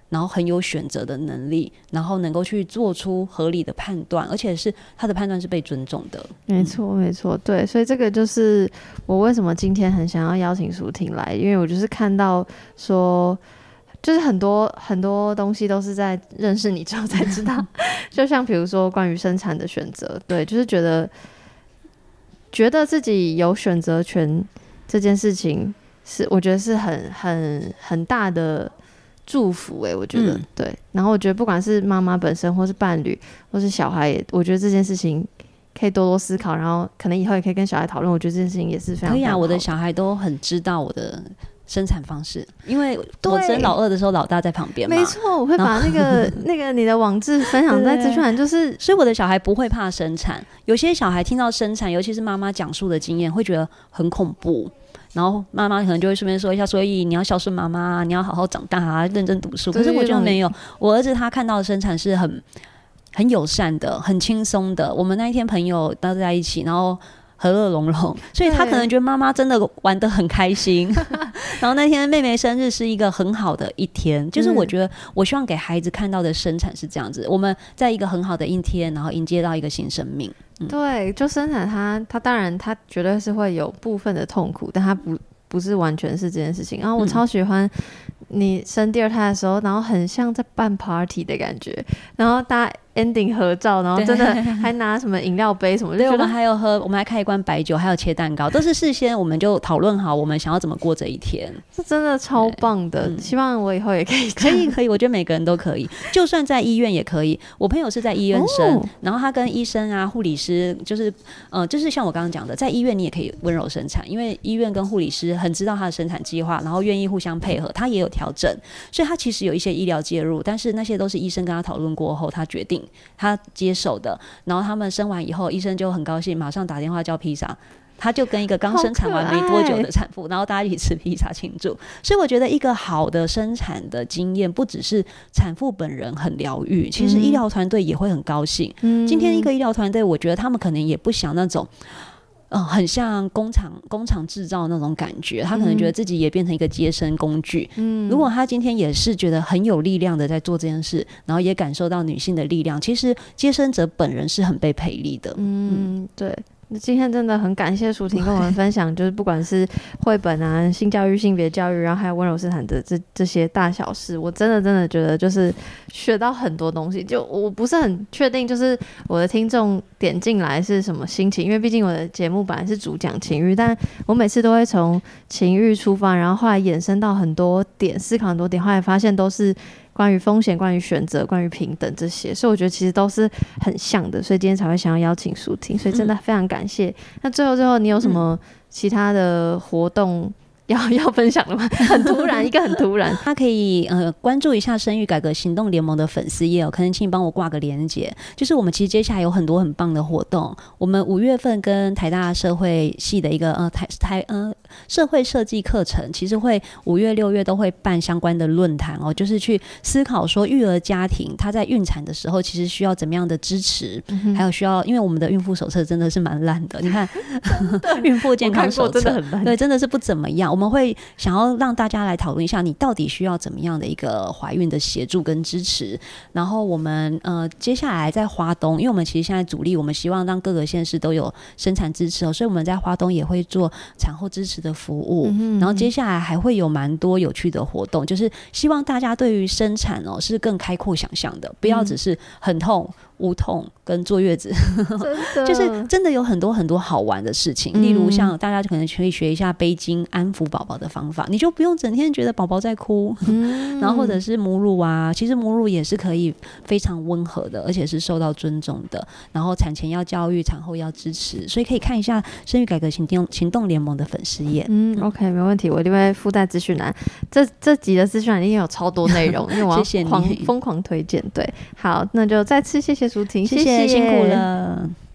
然后很有选择的能力，然后能够去做出合理的判断，而且是他的判断是被尊重的。 没错没错，对，所以这个就是我为什么今天很想要邀请舒婷来，因为我就是看到说就是很多很多东西都是在认识你之后才知道就像比如说关于生产的选择，对，就是觉得觉得自己有选择权这件事情是我觉得是很很很大的祝福欸，我觉得、嗯、对。然后我觉得不管是妈妈本身或是伴侣或是小孩也，我觉得这件事情可以多多思考，然后可能以后也可以跟小孩讨论，我觉得这件事情也是非常非常好的。 可以啊，我的小孩都很知道我的生产方式，因为我生老二的时候老大在旁边嘛。 没错，我会把那个那个你的网志分享在资讯栏，就是所以我的小孩不会怕生产。有些小孩听到生产，尤其是妈妈讲述的经验，会觉得很恐怖。然后妈妈可能就会顺便说一下，所以你要孝顺妈妈，你要好好长大啊，认真读书。可是我就没有，我儿子他看到的生产是很很友善的，很轻松的。我们那一天朋友都在一起，然后和乐融融，所以他可能觉得妈妈真的玩得很开心然后那天妹妹生日是一个很好的一天，就是我觉得我希望给孩子看到的生产是这样子，我们在一个很好的一天，然后迎接到一个新生命。嗯、 对，就生产它它当然它绝对是会有部分的痛苦，但它不不是完全是这件事情。然后我超喜欢你生第二胎的时候，然后很像在办 party 的感觉，然后大家 ending 合照，然后真的还拿什么饮料杯什么， 对，我们还有喝，我们还开一罐白酒，还有切蛋糕，都是事先我们就讨论好我们想要怎么过这一天， 这真的超棒的、嗯、希望我以后也可以可以可以，我觉得每个人都可以，就算在医院也可以。我朋友是在医院生、哦、然后他跟医生啊护理师就是呃，就是像我刚刚讲的，在医院你也可以温柔生产，因为医院跟护理师很知道他的生产计划，然后愿意互相配合，他也有调整，所以他其实有一些医疗介入，但是那些都是医生跟他讨论过后他决定他接手的。然后他们生完以后，医生就很高兴，马上打电话叫披萨，他就跟一个刚生产完没多久的产妇，然后大家一起吃披萨庆祝。所以我觉得一个好的生产的经验，不只是产妇本人很疗愈，其实医疗团队也会很高兴、嗯、今天一个医疗团队，我觉得他们可能也不想那种嗯，很像工厂工厂制造那种感觉，他可能觉得自己也变成一个接生工具、嗯、如果他今天也是觉得很有力量的在做这件事，然后也感受到女性的力量，其实接生者本人是很被培力的。 嗯, 嗯对，今天真的很感谢舒婷跟我们分享就是不管是绘本啊、性教育、性别教育，然后还有温柔生产的这这些大小事，我真的真的觉得就是学到很多东西。就我不是很确定就是我的听众点进来是什么心情，因为毕竟我的节目本来是主讲情欲，但我每次都会从情欲出发，然后后来衍生到很多点，思考很多点，后来发现都是关于风险、关于选择、关于平等这些，所以我觉得其实都是很像的，所以今天才会想要邀请舒婷，所以真的非常感谢、嗯、那最后最后你有什么其他的活动要要分享的吗？很突然一个很突然他可以呃关注一下生育改革行动联盟的粉丝页哦，可能请你帮我挂个连结，就是我们其实接下来有很多很棒的活动，我们五月份跟台大社会系的一个呃台台呃社会设计课程，其实会五月六月都会办相关的论坛哦，就是去思考说育儿家庭他在孕产的时候其实需要怎么样的支持、嗯、还有需要，因为我们的孕妇手册真的是蛮烂的，你看孕妇健康手册真的很烂，对，真的是不怎么样。我们会想要让大家来讨论一下你到底需要怎么样的一个怀孕的协助跟支持，然后我们呃接下来在花东，因为我们其实现在主力我们希望让各个县市都有生产支持哦，所以我们在花东也会做产后支持的服务、嗯、然后接下来还会有蛮多有趣的活动，就是希望大家对于生产哦是更开阔想象的，不要只是很痛无痛跟坐月子就是真的有很多很多好玩的事情、嗯、例如像大家可能可以学一下背巾安抚宝宝的方法，你就不用整天觉得宝宝在哭、嗯、然后或者是母乳啊，其实母乳也是可以非常温和的，而且是受到尊重的，然后产前要教育，产后要支持，所以可以看一下生育改革行动行动联盟的粉丝页。 嗯 OK 没问题，我一定会附在资讯栏，这这集的资讯栏一定有超多内容因为我要狂疯狂推荐。对，好，那就再次谢谢舒婷， 谢谢，辛苦了。